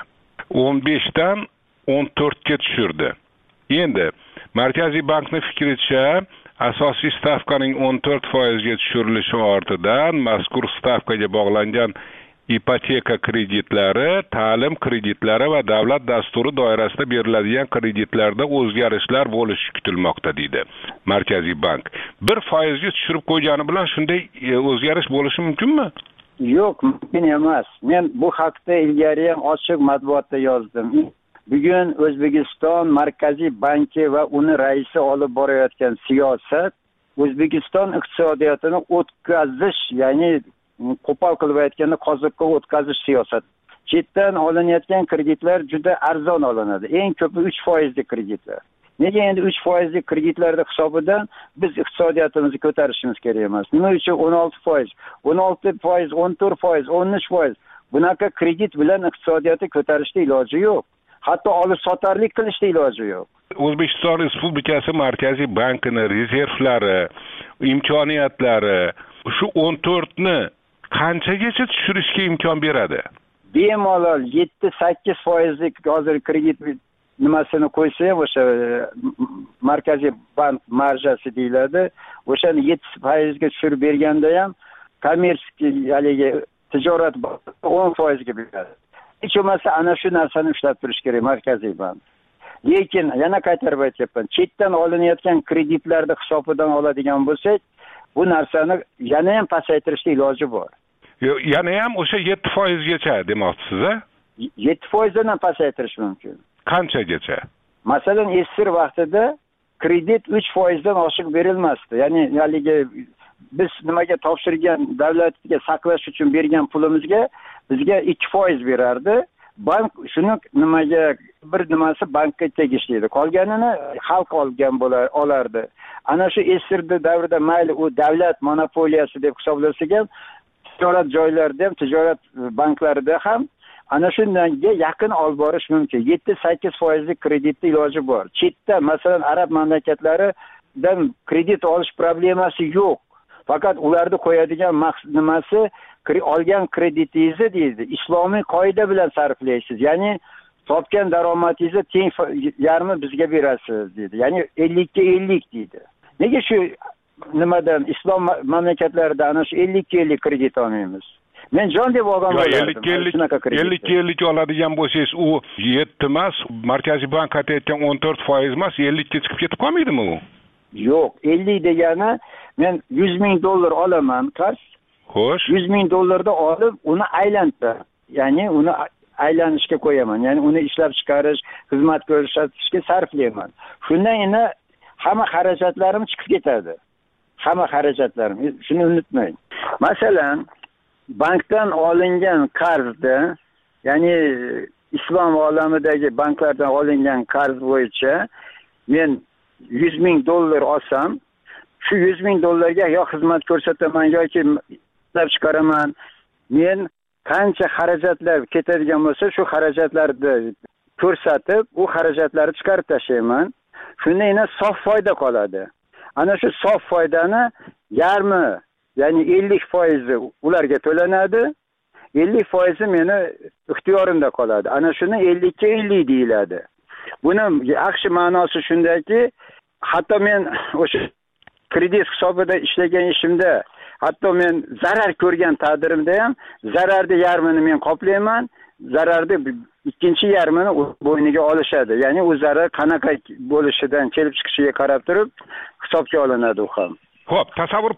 S6: 15 dan 14 ga tushirdi. Endi Markaziy bankning fikricha, asosiy stavkaning 14% ga tushirilishi ortidan mazkur stavkaga bog'langan ipoteka kreditlari, ta'lim kreditlari va davlat dasturi doirasida beriladigan kreditlarda o'zgarishlar bo'lishi kutilmoqda deydi Markaziy bank. 1% ga tushirib qo'ygani bilan shunday o'zgarish bo'lishi mumkinmi?
S13: Yo'q, mumkin emas. Men bu haqda ilgari ham ochiq matbuotda yozdim. Bugun O'zbekiston Markaziy banki va uni raisi olib borayotgan siyosat O'zbekiston iqtisodiyotini o'tkazish, ya'ni qo'pol qilib aytganda qoziqqa o'tkazish siyosati. Chetdan olinayotgan kreditlar juda arzon olinadi. Eng ko'pi 3% lik kreditlar. Nega endi 3% kreditlarda hisobidan biz iqtisodiyotimizni ko'tarishimiz kerak emas? Nima uchun 16%, 16%, 14%, 13%? Bunaqa kredit bilan iqtisodiyotni ko'tarishda iloji yo'q. Hatto olib sotarlik qilishda iloji yo'q.
S6: O'zbekiston Respublikasi Markaziy bankining rezervlari, imkoniyatlari shu 14 ni qanchagacha tushirishga imkon beradi?
S13: Bemalol 7-8% lik hozir kredit nimasini qo'ysa ham o'sha Markaziy bank marjasi deyiladi. O'shani 7% ga tushirib berganda ham kommersiy haligi tijorat 10% ga beradi. Hech bo'lmasa ana shu narsani ushlab turish kerak Markaziy bank. Lekin yana qaytarib aytyapman, chetdan olinayotgan kreditlarni hisobidan oladigan bo'lsak, bu narsani yana ham pasaytirishga iloji bor.
S6: Yana ham o'sha 7% gacha demoqchisiz-a?
S13: 7% dan pasaytirish mumkin.
S6: Qanchagacha?
S13: Masalan, esir vaqtida kredit 3% dan oshiq berilmasdi. Ya'ni haligi biz nimaga topshirgan, davlatga saqlash uchun bergan pulimizga bizga 2% berardi. Bank shuni nimaga bir nimasi bankka tegishli edi. Qolganini xalq olgan olardi. Ana shu esirdi davrida mayli u davlat monopoliyasi deb hisoblasa ham, tijorat joylarida ham, tijorat banklarida ham ana shunga yaqin olib borish mumkin. 7-8% lik kreditni iloji bor. Chetda, masalan, arab mamlakatlaridan kredit olish problemasi yo'q. Faqat ularni qo'yadigan nimasi olgan kreditingizni deydi, islomiy qoida bilan sarflaysiz. Ya'ni topgan daromadingizni teng yarmi bizga berasiz deydi. Ya'ni 50 ga 50 deydi. Nega shu nimadan islom mamlakatlarida ana shu 50 ga 50 kredit olmaymiz? Men jon deb olgan bo'lardim.
S6: 50 ga oladigan bo'lsangiz, u 7 emas, Markaziy bank aytayotgan 14% emas, 50 ga chiqib ketib qolmaydimi u?
S13: Yo'q, 50 degani men $100,000 olaman qarz.
S6: Xo'sh.
S13: $100,000 olib, uni aylantirib, ya'ni uni aylanishga qo'yaman. Ya'ni uni ishlab chiqarish, xizmat ko'rsatishga sarflayman. Shundan yana hamma xarajatlarim chiqib ketadi. Hamma xarajatlarim. Shuni unutmang. Masalan, bankdan olingan qarzda, ya'ni islom olamidagi banklardan olingan qarz bo'yicha men $100,000 olsam, shu $100,000 ga yo xizmat ko'rsataman yoki ishlab chiqaraman. Men qancha xarajatlar ketadigan bo'lsa, shu xarajatlarni ko'rsatib, u xarajatlarni chiqarib tashlayman. Shunda yana sof foyda qoladi. Ana shu sof foydani yarmi, ya'ni 50% ularga to'lanadi. 50% meni ixtiyorimda qoladi. Ana shuni 50 ga 50 deyiladi. Buni yaxshi ma'nosi shundaki, hatto men o'sha kredit hisobida ishlagan ishimda, hatto men zarar ko'rgan taqdirimda ham zararni yarmini men qoplayman, zararni ikkinchi yarmini bo'yniga olishadi. Ya'ni u zarar qanaqa bo'lishidan kelib chiqishiga qarab turib hisobga olinadi u ham.
S6: Xo'p, tasavvur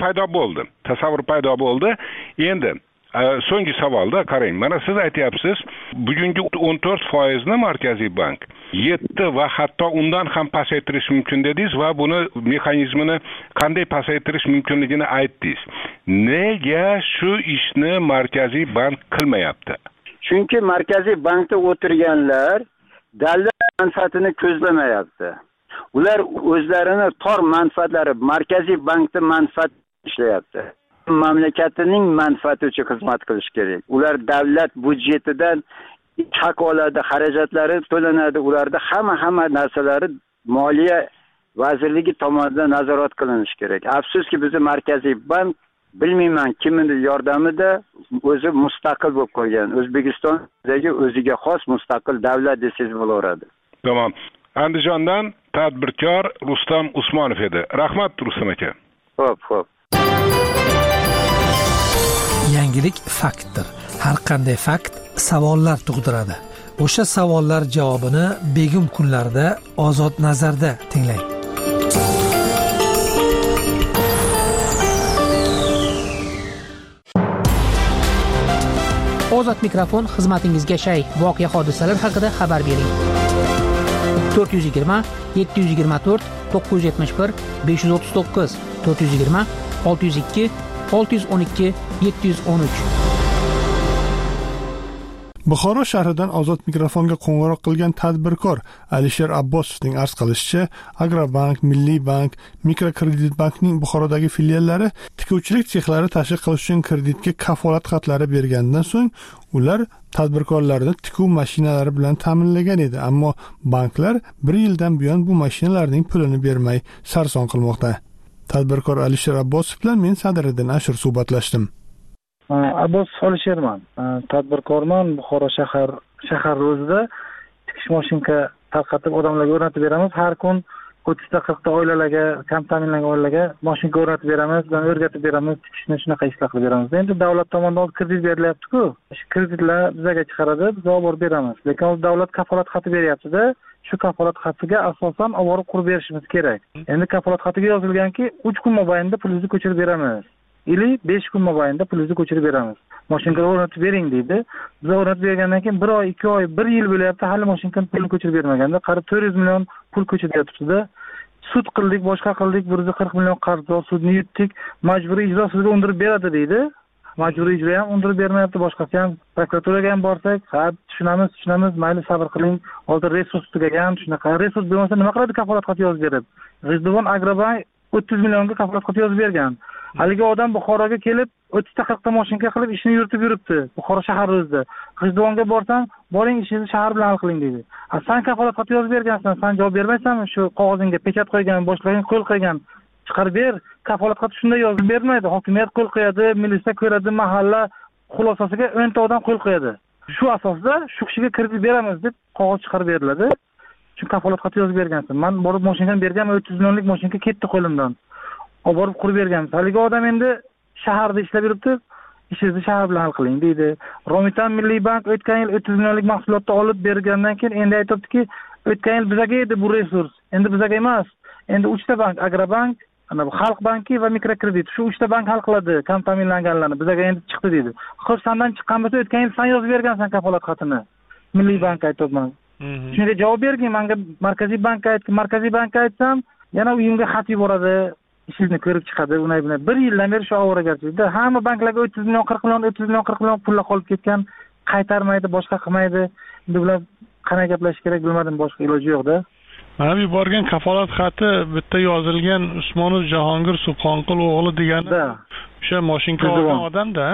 S6: paydo bo'ldi. Endi so'nggi savolda qarang. Mana siz aytyapsiz, bugungi 14% ni Markaziy bank 7 va hatto undan ham pasaytirish mumkin dedingiz va buni mexanizmini qanday pasaytirish mumkinligini aytdingiz. Nega shu ishni Markaziy bank qilmayapti?
S13: Chunki Markaziy bankda o'tirganlar davlat manfaatini ko'zlamayapti. Ular o'zlarini tor manfaatlari Markaziy bankda manfaat ishlayapti. Mamlakatining manfaati uchun xizmat qilish kerak. Ular davlat budjetidan haq oladi, xarajatlari to'lanadi. Ularda hamma narsalari Moliya vazirligi tomonidan nazorat qilinishi kerak. Afsuski bizning Markaziy bank bilmayman kimning yordamida o'zi mustaqil bo'lib qolgan. O'zbekistondagi o'ziga xos mustaqil davlat desangiz bo'laveradi.
S6: Tamam. Andijondan tadbirkor Rustam Usmonov edi. Rahmat Rustam aka.
S13: Xo'p.
S11: Yangilik faktdir. Har qanday fakt savollar tug'diradi. O'sha savollar javobini begim kunlarda Ozod nazarda tinglang. Ozod mikrofon xizmatingizga shay. Voqea hodisalar haqida xabar bering. 420 724 971 539 420 602 612 713.
S1: Buxoro shahridan Ozod mikrofonga qo'ng'iroq qilgan tadbirkor Alisher Abbosovning arz qilishicha, Agrobank, Milliy bank, Mikrokredit bankning Buxorodagi filiallari tikuvchilik sexlari tashkil qilish uchun kreditga kafolat xatlari bergandan so'ng ular tadbirkorlarni tikuv mashinalari bilan ta'minlagan edi, ammo banklar 1 yildan buyon bu mashinalarning pulini bermay sarson qilmoqda. Tadbirkor Alisher Abbosov bilan men Sadiriddin Ashur suhbatlashdim.
S14: Abbos Alisherman, tadbirkorman. Buxoro shahar o'zida tikish mashinka tarqatib odamlarga o'rnatib beramiz. Har kun 30-40 ta oilalarga, kam ta'minlangan oilalarga mashinka o'rnatib beramiz, ularni o'rgatib beramiz, tikishni shunaqa ishlar qilib beramiz. Endi davlat tomonidan kredit berilyapti-ku. Shu kreditlar bizga chiqaradi, biz olib borib beramiz. Lekin davlat kafolat xati beryapti-da, shu kafolat xatiga asosan olib borib qurib berishimiz kerak. Endi kafolat xatiga yozilganki, 3 kun mobaynida pulingizni ko'chirib beramiz. 5 kun mobaynida pulingizni ko'chirib beramiz. Mashinka o'rnatib bering deydi. Biz o'rnatib bergandan keyin 1 oy, 2 oy, 1 yil bo'lyapti, hali mashinkani pulini ko'chirib bermaganda, qarib 400 million pul ko'chiryapti-da. Sud qildik, boshqa qildik, 140 million qarzdor sudni yutdik, majburiy ijro sizga undirib beradi deydi. Majburiy ijro ham undirib bermayapti, boshqasi ham. Prokuraturaga ham borsak, ha, tushunamiz, mayli sabr qiling. Hozir resurs tugagan, shunaqa resurs bo'lmasa nima qiladi kafolat xati yozib berib? G'ijduvon Agrobank 30 millionga kafolat xati yozib bergan. Haligi odam Buxoroga kelib 30-40 ta mashinka qilib ishini yuritib yuribdi. Buxoro shahar o'zida. G'ijduvonga borsam, boring ishingizni shahar bilan hal qiling deydi. Sen kafolat xati yozib bergansan, sen javob bermaysanmi? Shu qog'ozingga pechat qo'ygan, boshqalarga qo'l qo'ygan. Chiqarib ber. Kafolat xati shunday yozib bermaydi. Hokimiyat qo'l qo'yadi, militsiya ko'radi, mahalla xulosasiga 10 ta odam qo'l qo'yadi. Shu asosda shu kishiga kredit beramiz deb qog'oz chiqarib beriladi. Shu kafolat xati yozib bergansan. Men borib mashinkani berganman, 300 millionlik mashinka ketdi qo'limdan. Olib borib qurib berganmiz. Haligi odam endi shaharda ishlab yuribdi, ishingizni shahar bilan hal qiling deydi. Romitan Milliy bank o'tgan yil 30 millionlik mahsulotni olib bergandan keyin endi aytibdiki, o'tgan yil bizga edi bu resurs, endi bizga emas. Endi 3 ta bank, Agrobank, Xalq banki va Mikrokredit, shu 3 ta bank hal qiladi kam ta'minlanganlarni. Bizga endi chiqdi deydi. Xo'p, sendan chiqqan bo'lsa o'tgan yil sen yozib bergansan kafolat xatini. Milliy bank aytibman. Shunga javob bergin, menga Markaziy bankka aytsam, yana uyimga xat yuboradi. Ishingizni ko'rib chiqadi, unay bilan 1 yildan beri shu ovoragarchilikda. Hamma banklarga 30 million, 40 million pullar qolib ketgan, qaytarmaydi, boshqa qilmaydi. Endi bular qanday gaplashish kerak bilmadim, boshqa iloji yo'q-da.
S1: Mana bu borgan kafolat xati bitta yozilgan Usmonov Jahongir Subhonqul o'g'li degani o'sha mashinka olgan odam-da.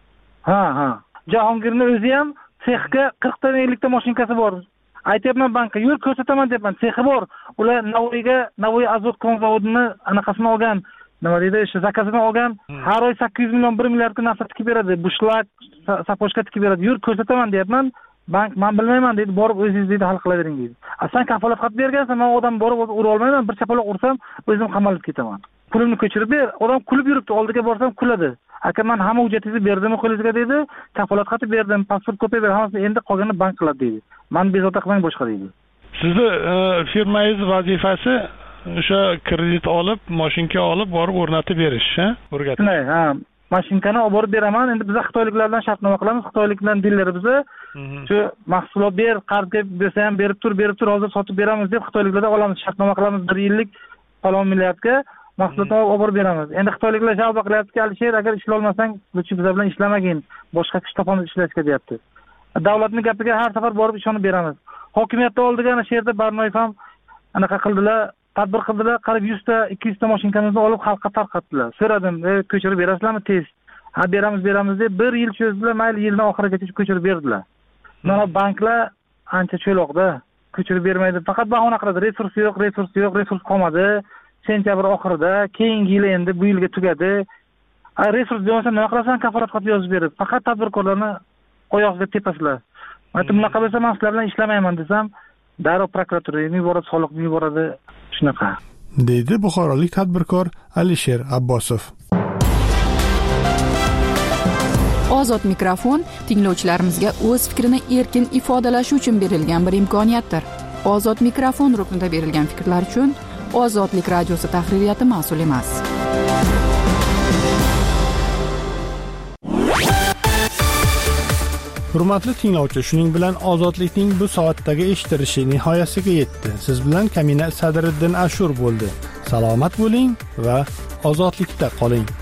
S14: Ha. Jahongirning o'zi ham sexga 40 ta 50 ta mashinkasi bor. Aytyapman bankka, yur ko'rsataman deyapman. Sexi bor. Ular Navoiy azot konzavodini anaqasini olgan. Nima deydi, o'sha zakazini olgan. Har oy 800 million, 1 milliardga narsa tikib beradi. Bushlak, sapochka tikib beradi. Yur ko'rsataman deyapman. Bank men bilmayman deydi, borib o'zingiz deydi hal qilavering deydi. Sen kafolat xat bergansan, men odam borib ura olmayman, bir chapaloq ursam o'zim qamalib ketaman. Pulimni ko'chirib ber. Odam kulib yuribdi, oldiga borsam kuladi. Aka, men hamma hujjatingizni berdim qo'lingizga deydi. Kafolat xati berdim, pasport kopiya ber, hammasini endi qolganini bank qiladi deydi. Men bezovta qilmang boshqa deydi.
S1: Sizni firmangiz vazifasi o'sha kredit olib, mashinka olib borib o'rnatib berish, ha? O'rgatib.
S14: Ha, mashinkani olib borib beraman. Endi biz xitoyliklar bilan shartnoma qilamiz. Xitoylik bilan dillarimizni shu mahsulot ber, qarzga bersa ham berib tur, hozir sotib beramiz deb xitoyliklardan olamiz, shartnoma qilamiz 1 yillik falon milliardga mahsulotni olib borib beramiz. Endi xitoyliklar javob qilyapti, Alisher, agar ishlay olmasang, biz bilan ishlamagin, boshqa kishi topamiz ishlashga deyapti. Davlatning gapiga har safar borib ishonib beramiz. Hokimiyatda oldiga ana shu yerda Barnoyev ham anaqa qildilar, tadbir qildilar, qarib 100 ta, 200 ta mashinkamizni olib xalqqa tarqatdilar. So'radim, ko'chirib berasizlarmi tez? Ha, beramiz deb 1 yil cho'zdilar, mayli yilning oxirigacha ko'chirib berdilar. Mana banklar ancha cho'loqda, ko'chirib bermaydi. Faqat bahona qiladi, resurs yo'q, resurs qolmadi. Sentyabr oxirida, keyingi yil endi bu yilga tugadi. Resurs bo'lmasa nima qilasan, kafolat xat yozib berib, faqat tadbirkorlarni oyog'iga tepasizlar. Mana bunaqa bo'lsa, men sizlar bilan ishlamayman desam, darrov prokuraturaga yuboradi, soliqga yuboradi, shunaqa.
S1: Deydi buxorolik tadbirkor Alisher Abbosov.
S4: Ozod mikrofon tinglovchilarimizga o'z fikrini erkin ifodalashi uchun berilgan bir imkoniyatdir. Ozod mikrofon ruknida berilgan fikrlar uchun Ozodlik radiosi tahririyati mas'ul emas.
S1: Hurmatli tinglovchi, shuning bilan Ozodlikning bu soatdagi eshittirishi nihoyasiga yetdi. Siz bilan Kamina Sadriddin Ashur bo'ldi. Salomat bo'ling va ozodlikda qoling.